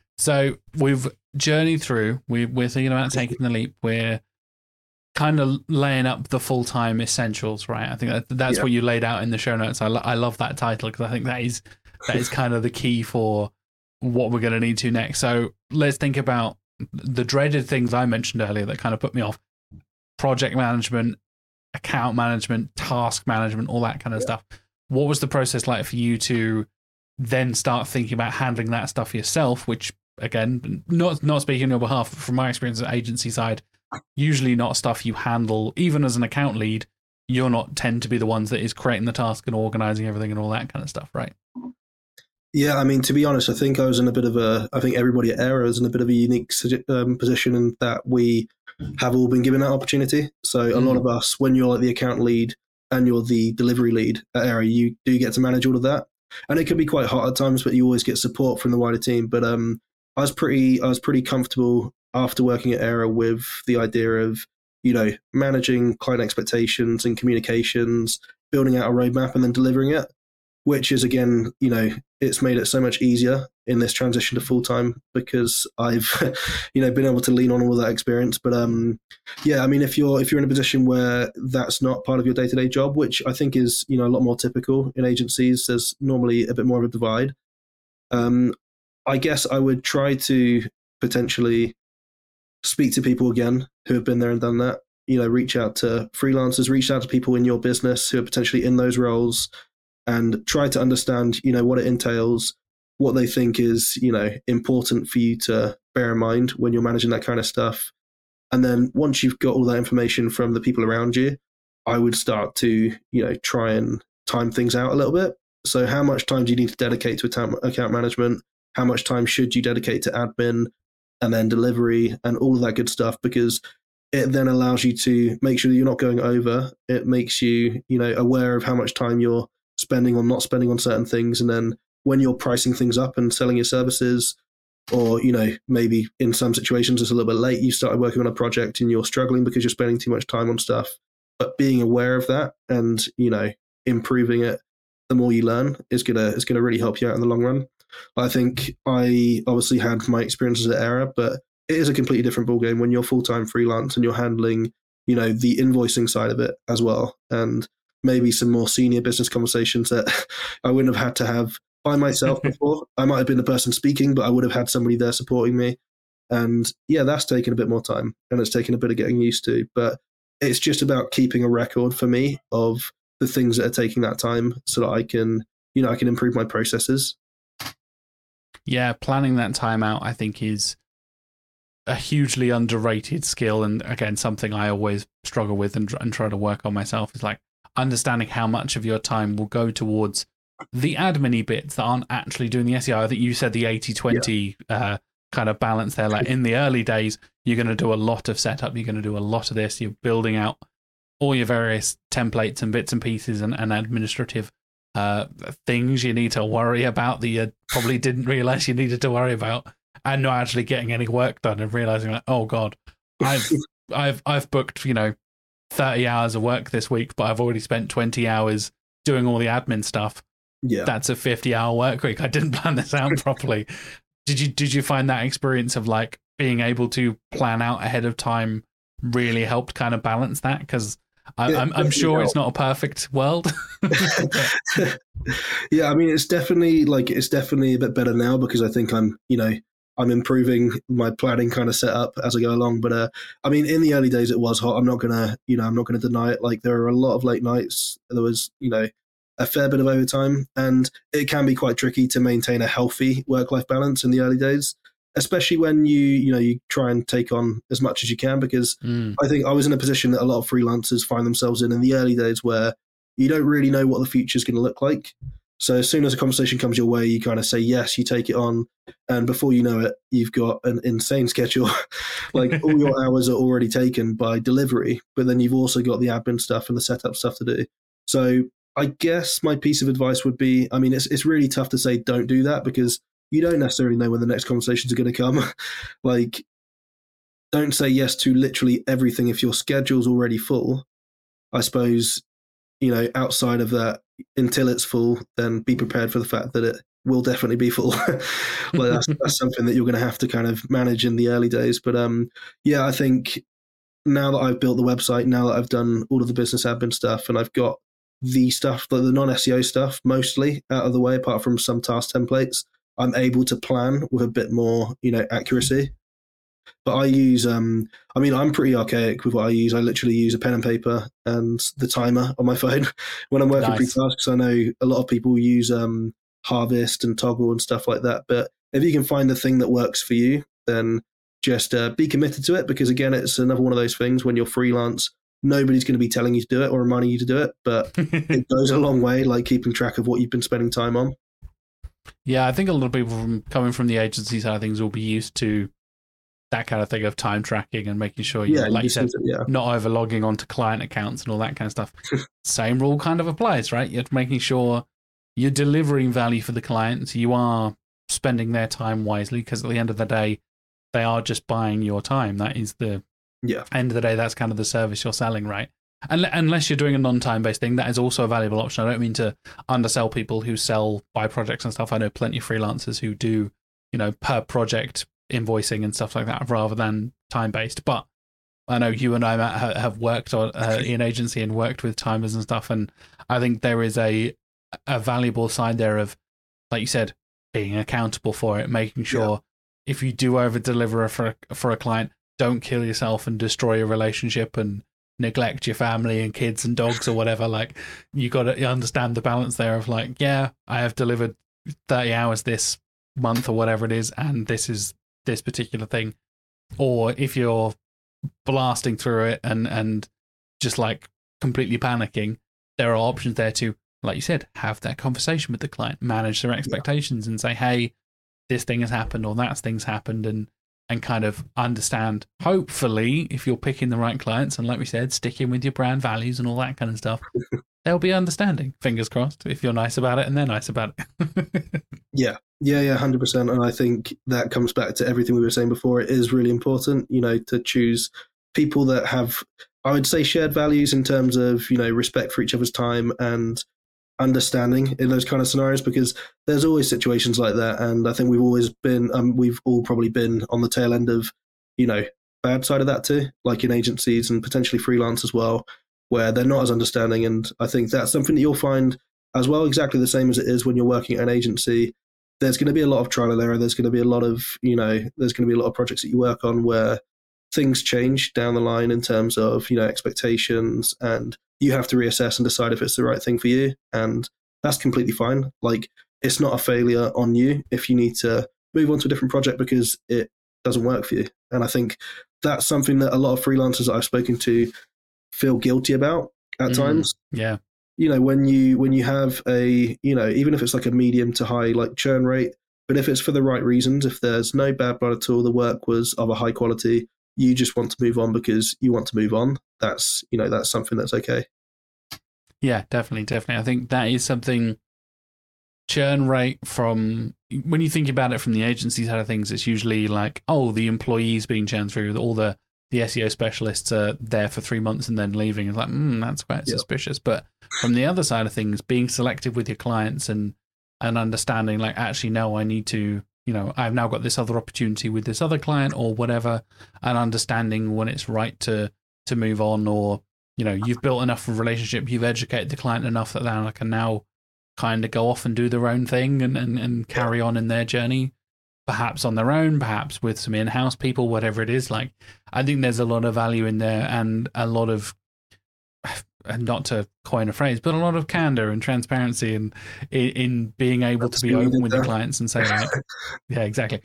So we've journeyed through, we, we're thinking about taking the leap. We're kind of laying up the full-time essentials, right? I think that, that's yeah. what you laid out in the show notes. I, lo- I love that title because I think that is that is kind of the key for what we're going to need to next. So let's think about the dreaded things I mentioned earlier that kind of put me off: project management, account management, task management, all that kind of yeah. stuff. What was the process like for you to then start thinking about handling that stuff yourself? Which, again, not not speaking on your behalf, from my experience at agency side, usually not stuff you handle, even as an account lead. You're not tend to be the ones that is creating the task and organizing everything and all that kind of stuff, right? Yeah, I mean, to be honest, I think I was in a bit of a, I think everybody at Aira is in a bit of a unique um, position in that we have all been given that opportunity. So a mm. lot of us, when you're like the account lead and you're the delivery lead at Aira, you do get to manage all of that. And it can be quite hard at times, but you always get support from the wider team. But um, I was pretty, I was pretty comfortable after working at Aira with the idea of, you know, managing client expectations and communications, building out a roadmap and then delivering it. which is, again, you know, it's made it so much easier in this transition to full time because I've, you know, been able to lean on all that experience. But um, yeah, I mean, if you're if you're in a position where that's not part of your day to day job, which I think is, you know, a lot more typical in agencies, there's normally a bit more of a divide. Um, I guess I would try to potentially speak to people again who have been there and done that. You know, reach out to freelancers, reach out to people in your business who are potentially in those roles, and try to understand, you know, what it entails, what they think is, you know, important for you to bear in mind when you're managing that kind of stuff. And then once you've got all that information from the people around you, I would start to, you know, try and time things out a little bit. So how much time do you need to dedicate to account management? How much time should you dedicate to admin and then delivery and all of that good stuff? Because it then allows you to make sure that you're not going over. It makes you, you know, aware of how much time you're spending or not spending on certain things. And then when you're pricing things up and selling your services, or, you know, maybe in some situations it's a little bit late, you started working on a project and you're struggling because you're spending too much time on stuff. But being aware of that and, you know, improving it, the more you learn is gonna is gonna really help you out in the long run. I think I obviously had my experiences at Era, but it is a completely different ballgame when you're full-time freelance and you're handling, you know, the invoicing side of it as well. And maybe some more senior business conversations that I wouldn't have had to have by myself before. I might have been the person speaking, but I would have had somebody there supporting me. And yeah, that's taken a bit more time and it's taken a bit of getting used to. But it's just about keeping a record for me of the things that are taking that time so that I can, you know, I can improve my processes. Yeah, planning that time out, I think, is a hugely underrated skill. And again, something I always struggle with and, and try to work on myself is like understanding how much of your time will go towards the admin-y bits that aren't actually doing the S E O. I think you said the eighty twenty yeah. uh, kind of balance there. Like in the early days, you're going to do a lot of setup. You're going to do a lot of this. You're building out all your various templates and bits and pieces and, and administrative uh, things you need to worry about that you probably didn't realize you needed to worry about, and not actually getting any work done and realizing like, oh God, I've I've I've booked, you know, thirty hours of work this week, but I've already spent twenty hours doing all the admin stuff. Yeah, that's a fifty hour work week. I didn't plan this out properly. Did you did you find that experience of like being able to plan out ahead of time really helped kind of balance that? Because I'm, I'm, I'm sure it's not a perfect world. Yeah, I mean, it's definitely like it's definitely a bit better now because I think I'm, you know, I'm improving my planning kind of setup as I go along. But uh, I mean, in the early days, it was hot. I'm not gonna, you know, I'm not gonna deny it. Like there are a lot of late nights. There was, you know, a fair bit of overtime, and it can be quite tricky to maintain a healthy work-life balance in the early days, especially when you, you know, you try and take on as much as you can, because mm. I think I was in a position that a lot of freelancers find themselves in in the early days where you don't really know what the future is going to look like. So as soon as a conversation comes your way, you kind of say yes, you take it on, and before you know it, you've got an insane schedule. Like all your hours are already taken by delivery, but then you've also got the admin stuff and the setup stuff to do. So I guess my piece of advice would be, I mean, it's it's really tough to say don't do that because you don't necessarily know when the next conversations are going to come. Like, don't say yes to literally everything if your schedule's already full. I suppose, you know, outside of that, until it's full, then be prepared for the fact that it will definitely be full. Like that's, that's something that you're going to have to kind of manage in the early days. But um, yeah, I think now that I've built the website, now that I've done all of the business admin stuff, and I've got the stuff, the non-S E O stuff mostly out of the way, apart from some task templates, I'm able to plan with a bit more, you know, accuracy. But I use, um, I mean, I'm pretty archaic with what I use. I literally use a pen and paper and the timer on my phone when I'm working nice. pre-tasks. I know a lot of people use um, Harvest and Toggle and stuff like that. But if you can find the thing that works for you, then just uh, be committed to it. Because again, it's another one of those things when you're freelance, nobody's going to be telling you to do it or reminding you to do it. But it goes a long way, like keeping track of what you've been spending time on. Yeah, I think a lot of people from coming from the agency side of things will be used to that kind of thing of time tracking and making sure you, yeah, like you said, it, yeah. not over logging onto client accounts and all that kind of stuff. Same rule kind of applies, right? You're making sure you're delivering value for the clients. You are spending their time wisely because at the end of the day, they are just buying your time. That is the yeah. end of the day. That's kind of the service you're selling, right? Unless you're doing a non-time based thing, that is also a valuable option. I don't mean to undersell people who sell by projects and stuff. I know plenty of freelancers who do, you know, per project invoicing and stuff like that rather than time based. But I know you and I, Matt, have worked on uh, in agency and worked with timers and stuff, and I think there is a a valuable side there of, like you said, being accountable for it, making sure yeah. if you do over deliver for for a client, don't kill yourself and destroy a relationship and neglect your family and kids and dogs or whatever. Like, you got to understand the balance there of like, yeah, I have delivered thirty hours this month or whatever it is, and this is this particular thing. Or if you're blasting through it and and just like completely panicking, there are options there to, like you said, have that conversation with the client, manage their expectations, yeah. and say, hey, this thing has happened or that thing's happened, and and kind of understand, hopefully, if you're picking the right clients and, like we said, sticking with your brand values and all that kind of stuff, they'll be understanding, fingers crossed, if you're nice about it and they're nice about it. yeah, yeah, yeah, one hundred percent. And I think that comes back to everything we were saying before. It is really important, you know, to choose people that have, I would say, shared values in terms of, you know, respect for each other's time and understanding in those kind of scenarios, because there's always situations like that. And I think we've always been, um, we've all probably been on the tail end of, you know, bad side of that too, like in agencies and potentially freelance as well, where they're not as understanding. And I think that's something that you'll find as well, exactly the same as it is when you're working at an agency. There's going to be a lot of trial and error. There's going to be a lot of, you know, there's going to be a lot of projects that you work on where things change down the line in terms of, you know, expectations, and you have to reassess and decide if it's the right thing for you. And that's completely fine. Like, it's not a failure on you if you need to move on to a different project because it doesn't work for you. And I think that's something that a lot of freelancers that I've spoken to feel guilty about at mm, times. Yeah. You know, when you when you have a, you know, even if it's like a medium to high like churn rate, but if it's for the right reasons, if there's no bad blood at all, the work was of a high quality, you just want to move on because you want to move on, that's, you know, that's something that's okay. Yeah, definitely, definitely. I think that is something, churn rate from, when you think about it from the agency side of things, it's usually like, oh, the employees being churned through, all the, the S E O specialists are there for three months and then leaving. It's like, mm, that's quite yeah. suspicious. But from the other side of things, being selective with your clients and, and understanding like, actually, no, I need to, you know, I've now got this other opportunity with this other client or whatever, and understanding when it's right to to move on, or, you know, you've built enough of a relationship, you've educated the client enough that they can now kind of go off and do their own thing and, and, and carry on in their journey, perhaps on their own, perhaps with some in-house people, whatever it is. Like, I think there's a lot of value in there, and a lot of, not to coin a phrase, but a lot of candor and transparency and in, in being able That's to be open with your clients and say like, yeah, exactly.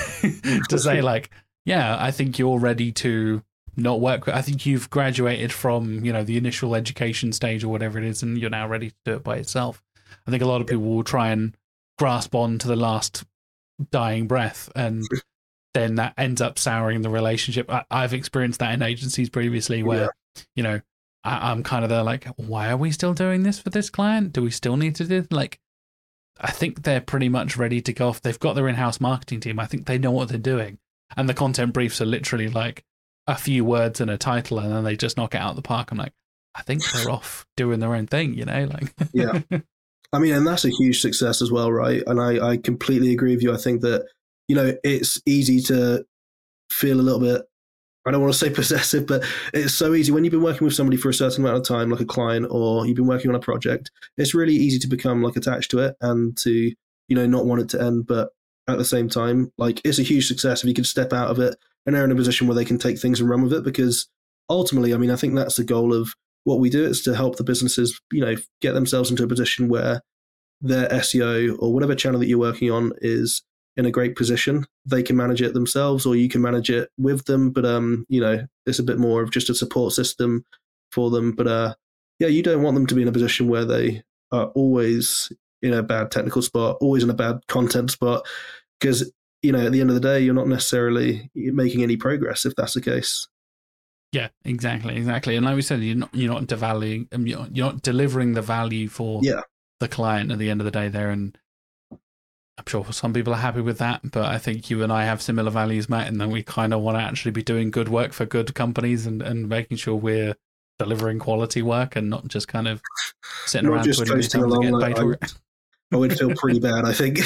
to say like, yeah, I think you're ready to not work with, I think you've graduated from, you know, the initial education stage or whatever it is, and you're now ready to do it by itself. I think a lot of people will try and grasp on to the last dying breath, and then that ends up souring the relationship. I, I've experienced that in agencies previously where, yeah. you know, I'm kind of there like, why are we still doing this for this client? Do we still need to do, like, I think they're pretty much ready to go off. They've got their in-house marketing team. I think they know what they're doing. And the content briefs are literally like a few words and a title, and then they just knock it out of the park. I'm like, I think they're off doing their own thing, you know? Like, yeah. I mean, and that's a huge success as well, right? And I, I completely agree with you. I think that, you know, it's easy to feel a little bit, I don't want to say possessive, but it's so easy when you've been working with somebody for a certain amount of time, like a client, or you've been working on a project, it's really easy to become like attached to it and to, you know, not want it to end. But at the same time, like, it's a huge success if you can step out of it and they're in a position where they can take things and run with it. Because ultimately, I mean, I think that's the goal of what we do, is to help the businesses, you know, get themselves into a position where their S E O or whatever channel that you're working on is in a great position. They can manage it themselves, or you can manage it with them. But, um, you know, it's a bit more of just a support system for them. But, uh, yeah, you don't want them to be in a position where they are always in a bad technical spot, always in a bad content spot, because, you know, at the end of the day, you're not necessarily making any progress if that's the case. Yeah, exactly, exactly. And like we said, you're not you're not devaluing, you're not, you're not delivering the value for yeah. the client at the end of the day there. And I'm sure some people are happy with that, but I think you and I have similar values, Matt, and then we kind of want to actually be doing good work for good companies and, and making sure we're delivering quality work and not just kind of sitting Not around just twiddling your coasting thumbs and along. getting paid Like, for it. I, I would feel pretty bad, I think.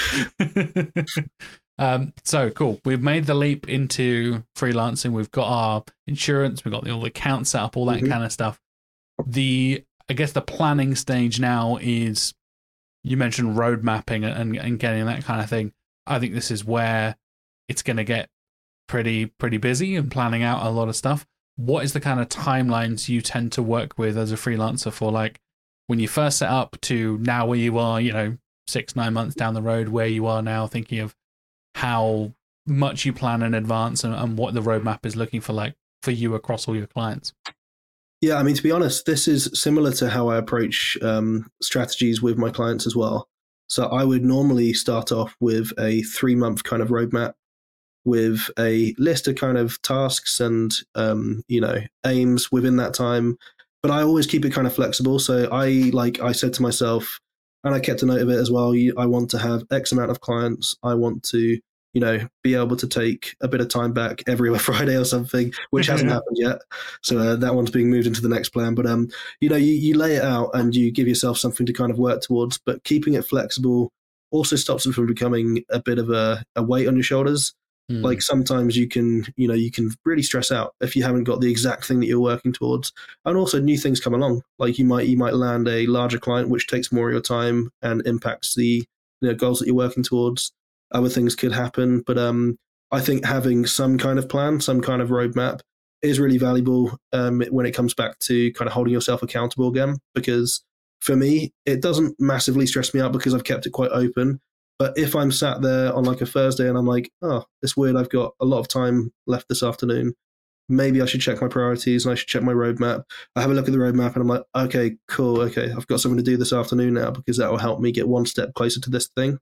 um, so cool. We've made the leap into freelancing. We've got our insurance. We've got the, all the accounts set up, all that mm-hmm. kind of stuff. The, I guess the planning stage now is, you mentioned road mapping and, and getting that kind of thing. I think this is where it's going to get pretty, pretty busy and planning out a lot of stuff. What is the kind of timelines you tend to work with as a freelancer for, like, when you first set up to now where you are, you know, six, nine months down the road, where you are now, thinking of how much you plan in advance and, and what the roadmap is looking for, like, for you across all your clients? Yeah, I mean, to be honest, this is similar to how I approach um, strategies with my clients as well. So I would normally start off with a three-month kind of roadmap with a list of kind of tasks and, um, you know, aims within that time. But I always keep it kind of flexible. So I, like I said to myself, and I kept a note of it as well, I want to have X amount of clients. I want to, you know, be able to take a bit of time back every other Friday or something, which hasn't happened yet. So uh, that one's being moved into the next plan. But, um, you know, you, you lay it out and you give yourself something to kind of work towards, but keeping it flexible also stops it from becoming a bit of a, a weight on your shoulders. Mm. Like sometimes you can, you know, you can really stress out if you haven't got the exact thing that you're working towards. And also new things come along. Like you might, you might land a larger client, which takes more of your time and impacts the, you know, goals that you're working towards. Other things could happen. But um, I think having some kind of plan, some kind of roadmap is really valuable um, when it comes back to kind of holding yourself accountable again. Because for me, it doesn't massively stress me out because I've kept it quite open. But if I'm sat there on like a Thursday and I'm like, oh, it's weird, I've got a lot of time left this afternoon, maybe I should check my priorities and I should check my roadmap. I have a look at the roadmap and I'm like, okay, cool, okay, I've got something to do this afternoon now because that will help me get one step closer to this thing.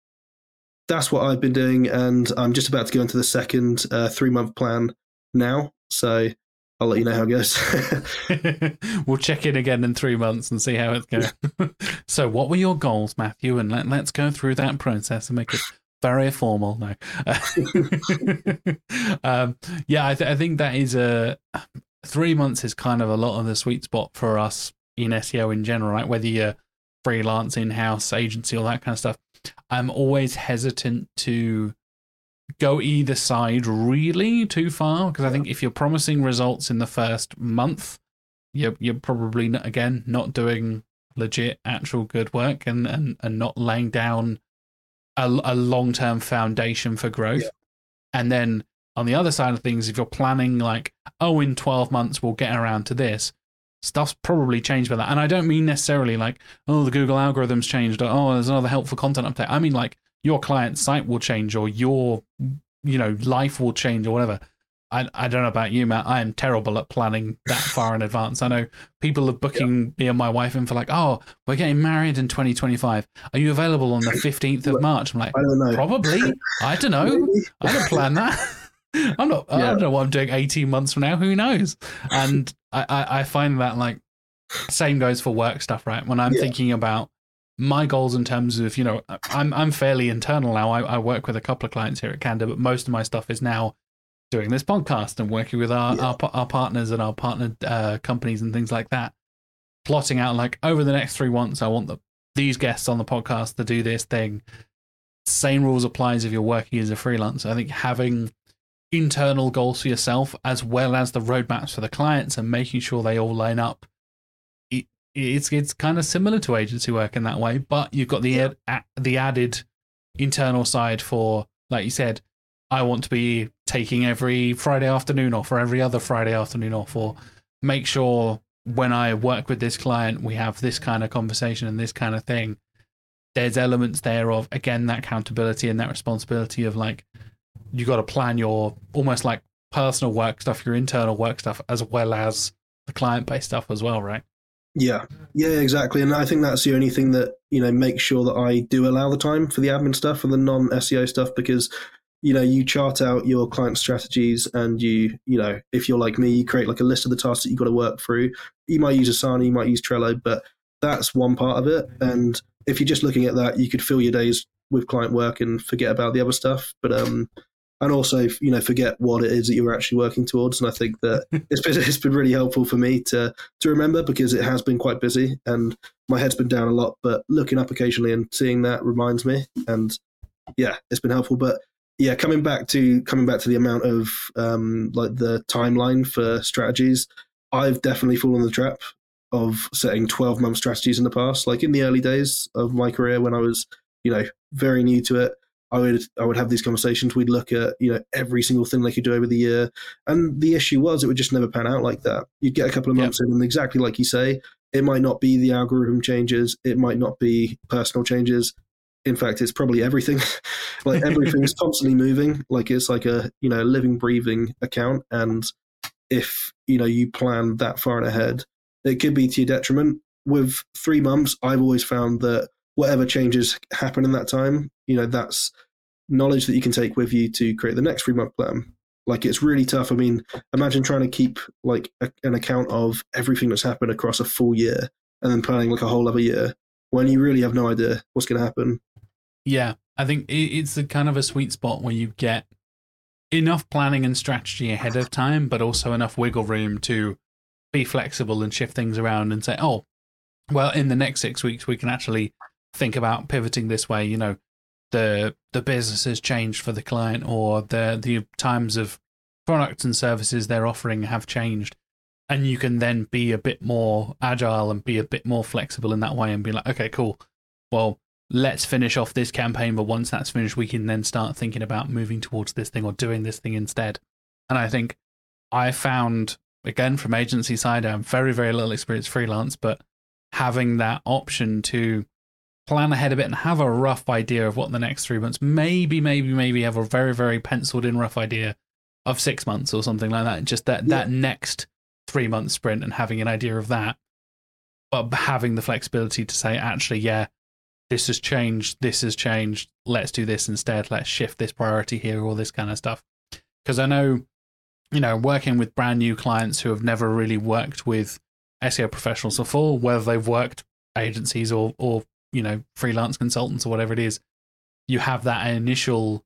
That's what I've been doing, and I'm just about to go into the second uh, three-month plan now, so I'll let you know how it goes. We'll check in again in three months and see how it's going. So what were your goals, Matthew? And let, let's go through that process and make it very formal. No. um, yeah, I, th- I think that is a... Three months is kind of a lot of the sweet spot for us in S E O in general, right? Whether you're freelance, in-house, agency, all that kind of stuff. I'm always hesitant to go either side really too far, because I think if you're promising results in the first month, you're you're probably not, again not doing legit actual good work and and, and not laying down a, a long-term foundation for growth. Yeah. And then on the other side of things, if you're planning like, oh, in twelve months we'll get around to this, stuff's probably changed by that. And I don't mean necessarily like, oh, the Google algorithm's changed, or oh, there's another helpful content update. I mean like your client's site will change, or your, you know, life will change, or whatever. I I don't know about you, Matt. I am terrible at planning that far in advance. I know people are booking yeah. me and my wife in for like, oh, we're getting married in twenty twenty-five. Are you available on the fifteenth of March? I'm like, I don't know. Probably. I don't know. I don't plan that. I'm not. Yeah. I don't know what I'm doing eighteen months from now. Who knows? And I, I, I find that like same goes for work stuff, right? When I'm yeah. thinking about my goals in terms of, you know, I'm I'm fairly internal now. I, I work with a couple of clients here at Candour, but most of my stuff is now doing this podcast and working with our yeah. our, our partners and our partnered uh, companies and things like that. Plotting out like over the next three months, I want the, these guests on the podcast to do this thing. Same rules applies if you're working as a freelancer. I think having internal goals for yourself as well as the roadmaps for the clients and making sure they all line up, it, it's it's kind of similar to agency work in that way, but you've got the yeah. ad, the added internal side for, like you said, I want to be taking every Friday afternoon off or every other Friday afternoon off, or make sure when I work with this client we have this kind of conversation and this kind of thing. There's elements there of, again, that accountability and that responsibility of like, you got to plan your almost like personal work stuff, your internal work stuff, as well as the client-based stuff as well, right? Yeah, yeah, exactly. And I think that's the only thing that, you know, makes sure that I do allow the time for the admin stuff and the non-S E O stuff, because, you know, you chart out your client strategies and you, you know, if you're like me, you create like a list of the tasks that you've got to work through. You might use Asana, you might use Trello, but that's one part of it. And if you're just looking at that, you could fill your days with client work and forget about the other stuff. But, um, and also, you know, forget what it is that you're actually working towards. And I think that it's been, it's been really helpful for me to to remember, because it has been quite busy and my head's been down a lot. But looking up occasionally and seeing that reminds me, and yeah, it's been helpful. But yeah, coming back to coming back to the amount of um, like the timeline for strategies, I've definitely fallen the trap of setting twelve month strategies in the past. Like in the early days of my career, when I was, you know, very new to it, I would I would have these conversations. We'd look at, you know, every single thing they could do over the year, and the issue was it would just never pan out like that. You'd get a couple of months yep. in, and exactly like you say, it might not be the algorithm changes, it might not be personal changes. In fact, it's probably everything. Like everything is constantly moving. Like it's like a, you know, living, breathing account. And if, you know, you plan that far ahead, it could be to your detriment. With three months, I've always found that whatever changes happen in that time, you know, that's knowledge that you can take with you to create the next three month plan. Like it's really tough. I mean, imagine trying to keep like a, an account of everything that's happened across a full year and then planning like a whole other year when you really have no idea what's going to happen. Yeah, I think it's a kind of a sweet spot where you get enough planning and strategy ahead of time, but also enough wiggle room to be flexible and shift things around and say, oh, well, in the next six weeks, we can actually think about pivoting this way. You know, the the business has changed for the client, or the the times of products and services they're offering have changed. And you can then be a bit more agile and be a bit more flexible in that way and be like, okay, cool. Well, let's finish off this campaign, but once that's finished, we can then start thinking about moving towards this thing or doing this thing instead. And I think I found, again, from agency side, I have very, very little experience freelance, but having that option to plan ahead a bit and have a rough idea of what the next three months, maybe, maybe, maybe have a very, very penciled in rough idea of six months or something like that. Just that, yeah. that next three month sprint and having an idea of that, but having the flexibility to say, actually, yeah, this has changed, this has changed, let's do this instead, let's shift this priority here, all this kind of stuff. Because I know, you know, working with brand new clients who have never really worked with S E O professionals before, whether they've worked agencies or, or you know, freelance consultants or whatever it is, you have that initial,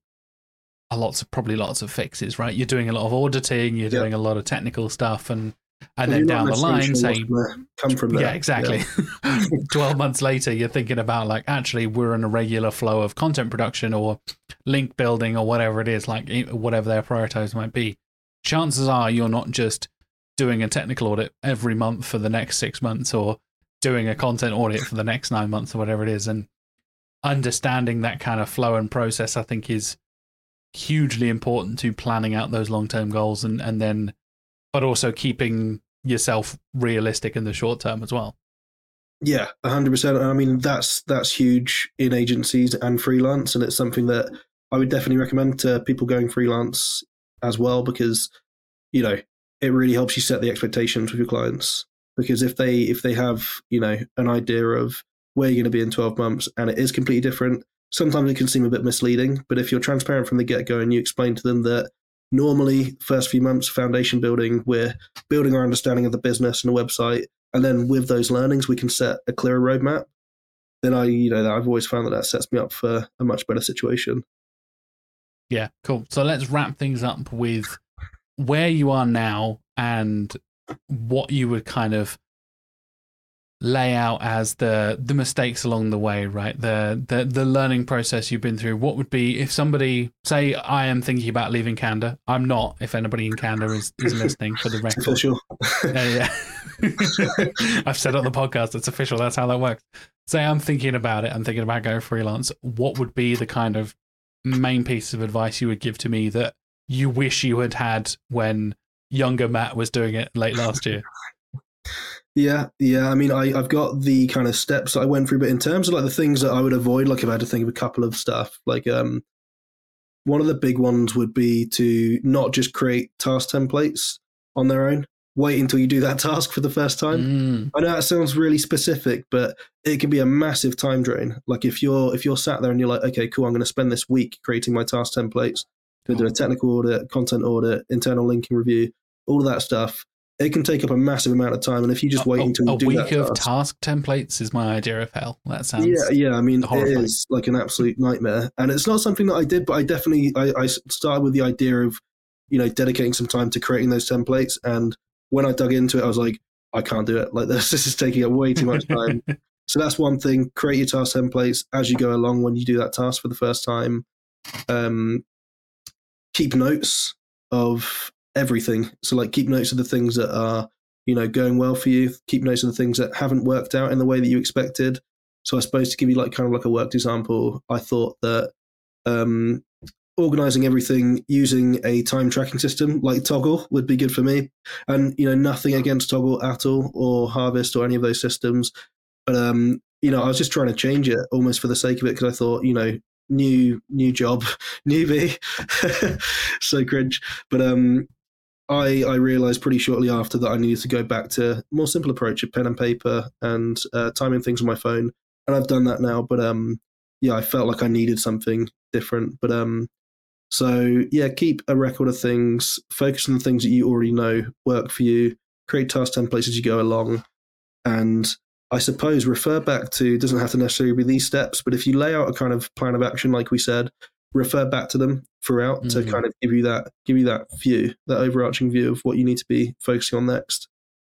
a lots of, probably lots of fixes, right? You're doing a lot of auditing, you're doing yep. a lot of technical stuff, and And well, then down the line, say, come from there. Yeah, exactly. Yeah. twelve months later, you're thinking about, like, actually, we're in a regular flow of content production or link building or whatever it is, like whatever their priorities might be. Chances are you're not just doing a technical audit every month for the next six months or doing a content audit for the next nine months or whatever it is. And understanding that kind of flow and process, I think, is hugely important to planning out those long-term goals and, and then but also keeping yourself realistic in the short term as well. Yeah, one hundred percent. I mean, that's that's huge in agencies and freelance, and it's something that I would definitely recommend to people going freelance as well, because, you know, it really helps you set the expectations with your clients. Because if they if they have, you know, an idea of where you're going to be in twelve months and it is completely different, sometimes it can seem a bit misleading. But if you're transparent from the get-go and you explain to them that normally, first few months, foundation building, we're building our understanding of the business and the website, and then with those learnings, we can set a clearer roadmap. Then I, you know, I've always found that that sets me up for a much better situation. Yeah, cool. So let's wrap things up with where you are now and what you would kind of lay out as the the mistakes along the way, right? The the the learning process you've been through. What would be if somebody, say, I am thinking about leaving Candour. I'm not. If anybody in Candour is, is listening, for the record, it's official. uh, yeah, I've said it on the podcast. It's official. That's how that works. Say I'm thinking about it. I'm thinking about going freelance. What would be the kind of main piece of advice you would give to me that you wish you had had when younger Matt was doing it late last year? Yeah, yeah. I mean, I, I've got the kind of steps that I went through, but in terms of like the things that I would avoid, like if I had to think of a couple of stuff, like um, one of the big ones would be to not just create task templates on their own. Wait until you do that task for the first time. Mm. I know that sounds really specific, but it can be a massive time drain. Like if you're if you're sat there and you're like, okay, cool, I'm going to spend this week creating my task templates, going to do a technical audit, content audit, internal linking review, all of that stuff. it can take up a massive amount of time. And if you just wait a, until you a do week that of task, task templates is my idea of hell. That sounds yeah, yeah. I mean, horrifying. it is like an absolute nightmare. And it's not something that I did, but I definitely I, I started with the idea of, you know, dedicating some time to creating those templates. And when I dug into it, I was like, I can't do it like this. This is taking up way too much time. So that's one thing. Create your task templates as you go along when you do that task for the first time. Um, keep notes of everything. So like keep notes of the things that are, you know, going well for you. Keep notes of the things that haven't worked out in the way that you expected. So I suppose to give you like kind of like a worked example, I thought that um, organizing everything using a time tracking system like Toggl would be good for me. And, you know, nothing against Toggl at all or Harvest or any of those systems. But, um, you know, I was just trying to change it almost for the sake of it because I thought, you know, new new job, newbie, so cringe. But um, I I realised pretty shortly after that I needed to go back to a more simple approach of pen and paper and uh, timing things on my phone. And I've done that now. But um, yeah, I felt like I needed something different. But um, so yeah, keep a record of things, focus on the things that you already know work for you, create task templates as you go along, and I suppose refer back to, doesn't have to necessarily be these steps, but if you lay out a kind of plan of action, like we said, refer back to them throughout mm-hmm. to kind of give you that, give you that view, that overarching view of what you need to be focusing on next.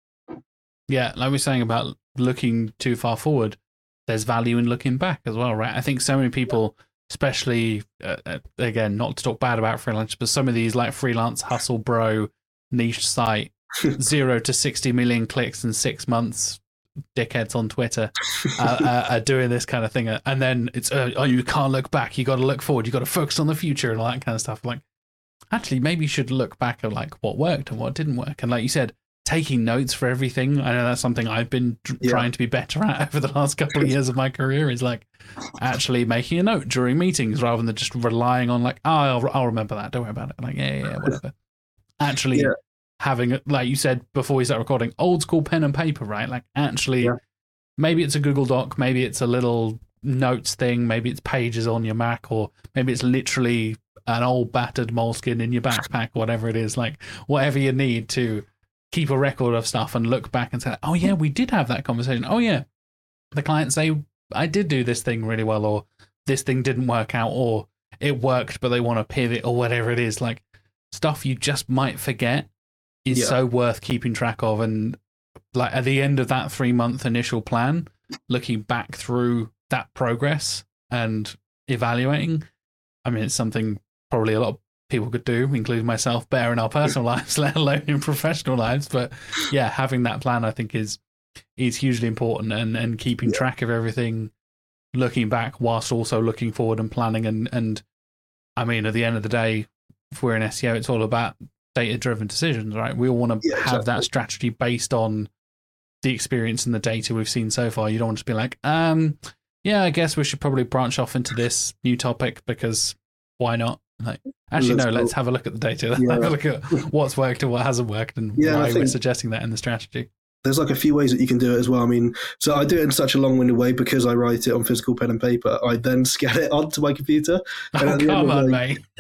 Yeah, like we're saying about looking too far forward, there's value in looking back as well, right? I think so many people, especially, uh, again, not to talk bad about freelancers, but some of these like freelance hustle bro niche site, zero to sixty million clicks in six months, dickheads on Twitter uh, uh, are doing this kind of thing, and then it's uh, oh, you can't look back, you got to look forward, you got to focus on the future and all that kind of stuff. Like, actually, maybe you should look back at like what worked and what didn't work, and like you said, taking notes for everything. I know that's something I've been tr- yeah. trying to be better at over the last couple of years of my career, is like actually making a note during meetings rather than just relying on like, oh, I'll, I'll remember that, don't worry about it. Like, yeah, yeah, yeah whatever. Actually. Yeah. Having, like you said before we start recording, old school pen and paper, right? Like actually, yeah. maybe it's a Google Doc, maybe it's a little notes thing, maybe it's pages on your Mac, or maybe it's literally an old battered Moleskine in your backpack, whatever it is. Like whatever you need to keep a record of stuff and look back and say, oh yeah, we did have that conversation. Oh yeah, the client say, I did do this thing really well, or this thing didn't work out, or it worked, but they want to pivot, or whatever it is. Like stuff you just might forget is yeah. so worth keeping track of. And like at the end of that three month initial plan, looking back through that progress and evaluating, I mean, it's something probably a lot of people could do, including myself, better in our personal lives, let alone in professional lives. But yeah, having that plan, I think, is is hugely important, and, and keeping yeah. track of everything, looking back whilst also looking forward and planning. And, and I mean, at the end of the day, if we're in S E O, it's all about data-driven decisions, right? We all want to yeah, have exactly. that strategy based on the experience and the data we've seen so far. You don't want to be like, um, yeah, I guess we should probably branch off into this new topic because why not? Like, actually, no, cool. let's have a look at the data. Yeah. Have a look at what's worked and what hasn't worked, and yeah, why we're suggesting that in the strategy. There's like a few ways that you can do it as well. I mean, so I do it in such a long-winded way because I write it on physical pen and paper. I then scan it onto my computer. And oh, come on, day, mate.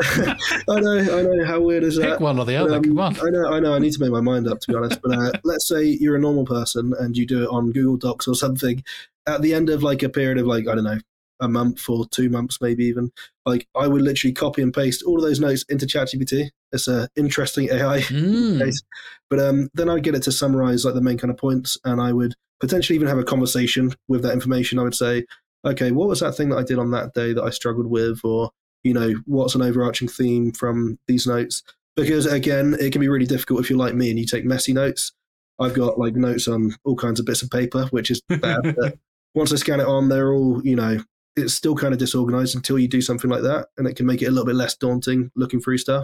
I know, I know. How weird is that? Pick one or the other, um, come on. I know, I know. I need to make my mind up, to be honest. But uh, let's say you're a normal person and you do it on Google Docs or something. At the end of like a period of like, I don't know, a month or two months, maybe even, like I would literally copy and paste all of those notes into ChatGPT. It's an interesting A I mm. case. But um, then I'd get it to summarize like the main kind of points, and I would potentially even have a conversation with that information. I would say, okay, what was that thing that I did on that day that I struggled with? Or, you know, what's an overarching theme from these notes? Because again, it can be really difficult if you're like me and you take messy notes. I've got like notes on all kinds of bits of paper, which is bad. But once I scan it on, they're all, you know, it's still kind of disorganized until you do something like that, and it can make it a little bit less daunting looking through stuff.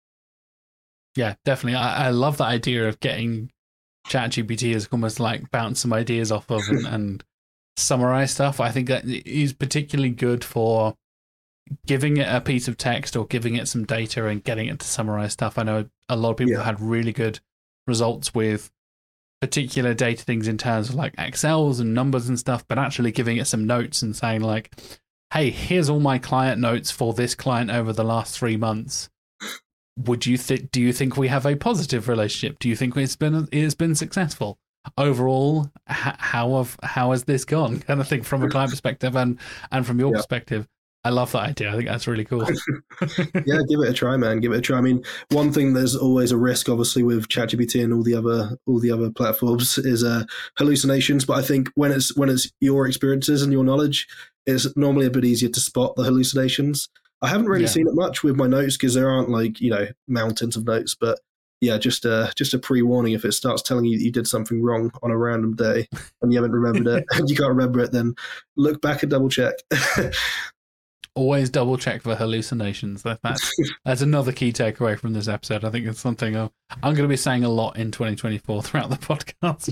Yeah, definitely. I, I love that idea of getting ChatGPT as almost like bounce some ideas off of and, and summarize stuff. I think that is particularly good for giving it a piece of text or giving it some data and getting it to summarize stuff. I know a lot of people yeah. had really good results with particular data things in terms of like Excels and numbers and stuff, but actually giving it some notes and saying like, hey, here's all my client notes for this client over the last three months. would you think? Do you think we have a positive relationship? Do you think it's been it has been successful overall? H- how have how has this gone? Kind of thing from a client perspective and and from your yeah. perspective. I love that idea. I think that's really cool. Yeah, give it a try, man. Give it a try. I mean, one thing there's always a risk, obviously, with ChatGPT and all the other all the other platforms is uh, hallucinations. But I think when it's when it's your experiences and your knowledge, it's normally a bit easier to spot the hallucinations. I haven't really yeah. seen it much with my notes because there aren't like you know mountains of notes. But yeah, just a just a pre warning if it starts telling you that you did something wrong on a random day and you haven't remembered it and you can't remember it, then look back and double check. Always double check for hallucinations. That, that's that's another key takeaway from this episode. I think it's something I'm, I'm going to be saying a lot in twenty twenty-four throughout the podcast.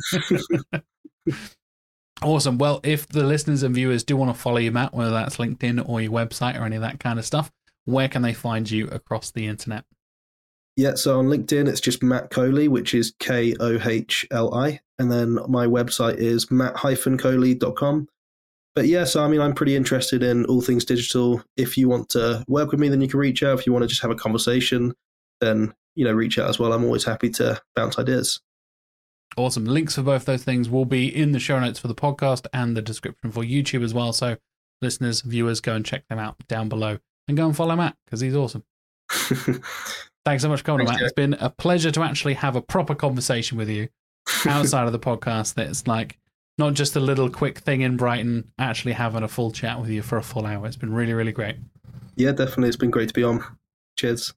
Awesome. Well, if the listeners and viewers do want to follow you, Matt, whether that's LinkedIn or your website or any of that kind of stuff, where can they find you across the internet? Yeah, so on LinkedIn, it's just Matt Cohli, which is K O H L I. And then my website is matt dash cohli dot com. But yeah, so I mean, I'm pretty interested in all things digital. If you want to work with me, then you can reach out. If you want to just have a conversation, then, you know, reach out as well. I'm always happy to bounce ideas. Awesome. Links for both those things will be in the show notes for the podcast and the description for YouTube as well. So listeners, viewers, go and check them out down below and go and follow Matt because he's awesome. Thanks so much for coming, Matt. It's been a pleasure to actually have a proper conversation with you outside of the podcast. That's like, not just a little quick thing in Brighton, actually having a full chat with you for a full hour. It's been really, really great. Yeah, definitely. It's been great to be on. Cheers.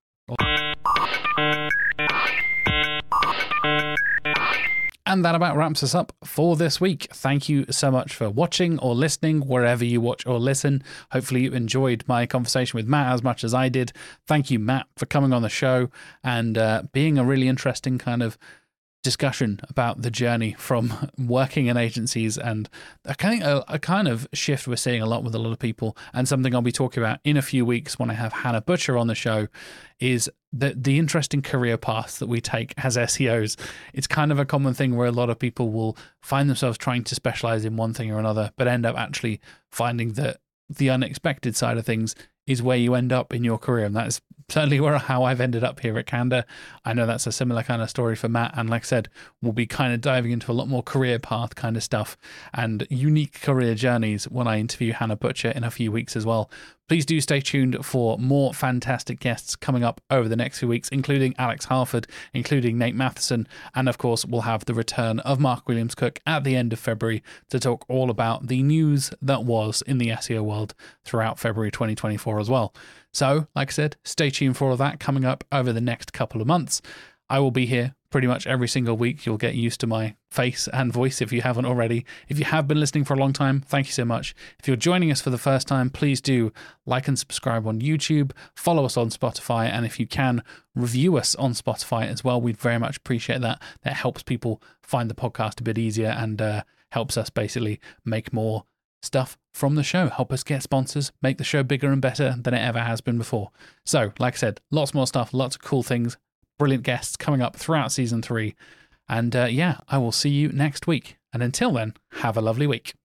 And that about wraps us up for this week. Thank you so much for watching or listening, wherever you watch or listen. Hopefully you enjoyed my conversation with Matt as much as I did. Thank you, Matt, for coming on the show and uh, being a really interesting kind of discussion about the journey from working in agencies and a kind, of, a kind of shift we're seeing a lot with a lot of people, and something I'll be talking about in a few weeks when I have Hannah Butcher on the show is the, the interesting career paths that we take as S E Os. It's kind of a common thing where a lot of people will find themselves trying to specialize in one thing or another, but end up actually finding that the unexpected side of things is where you end up in your career. And that's certainly where how I've ended up here at Candour. I know that's a similar kind of story for Matt. And like I said, we'll be kind of diving into a lot more career path kind of stuff and unique career journeys when I interview Hannah Butcher in a few weeks as well. Please do stay tuned for more fantastic guests coming up over the next few weeks, including Alex Harford, including Nate Matheson, and of course we'll have the return of Mark Williams-Cook at the end of February to talk all about the news that was in the S E O world throughout February twenty twenty-four as well. So, like I said, stay tuned for all of that coming up over the next couple of months. I will be here pretty much every single week. You'll get used to my face and voice if you haven't already. If you have been listening for a long time, thank you so much. If you're joining us for the first time, please do like and subscribe on YouTube, follow us on Spotify, and if you can, review us on Spotify as well. We'd very much appreciate that. That helps people find the podcast a bit easier and uh, helps us basically make more stuff from the show, help us get sponsors, make the show bigger and better than it ever has been before. So, like I said, lots more stuff, lots of cool things, brilliant guests coming up throughout season three. And uh, yeah, I will see you next week. And until then, have a lovely week.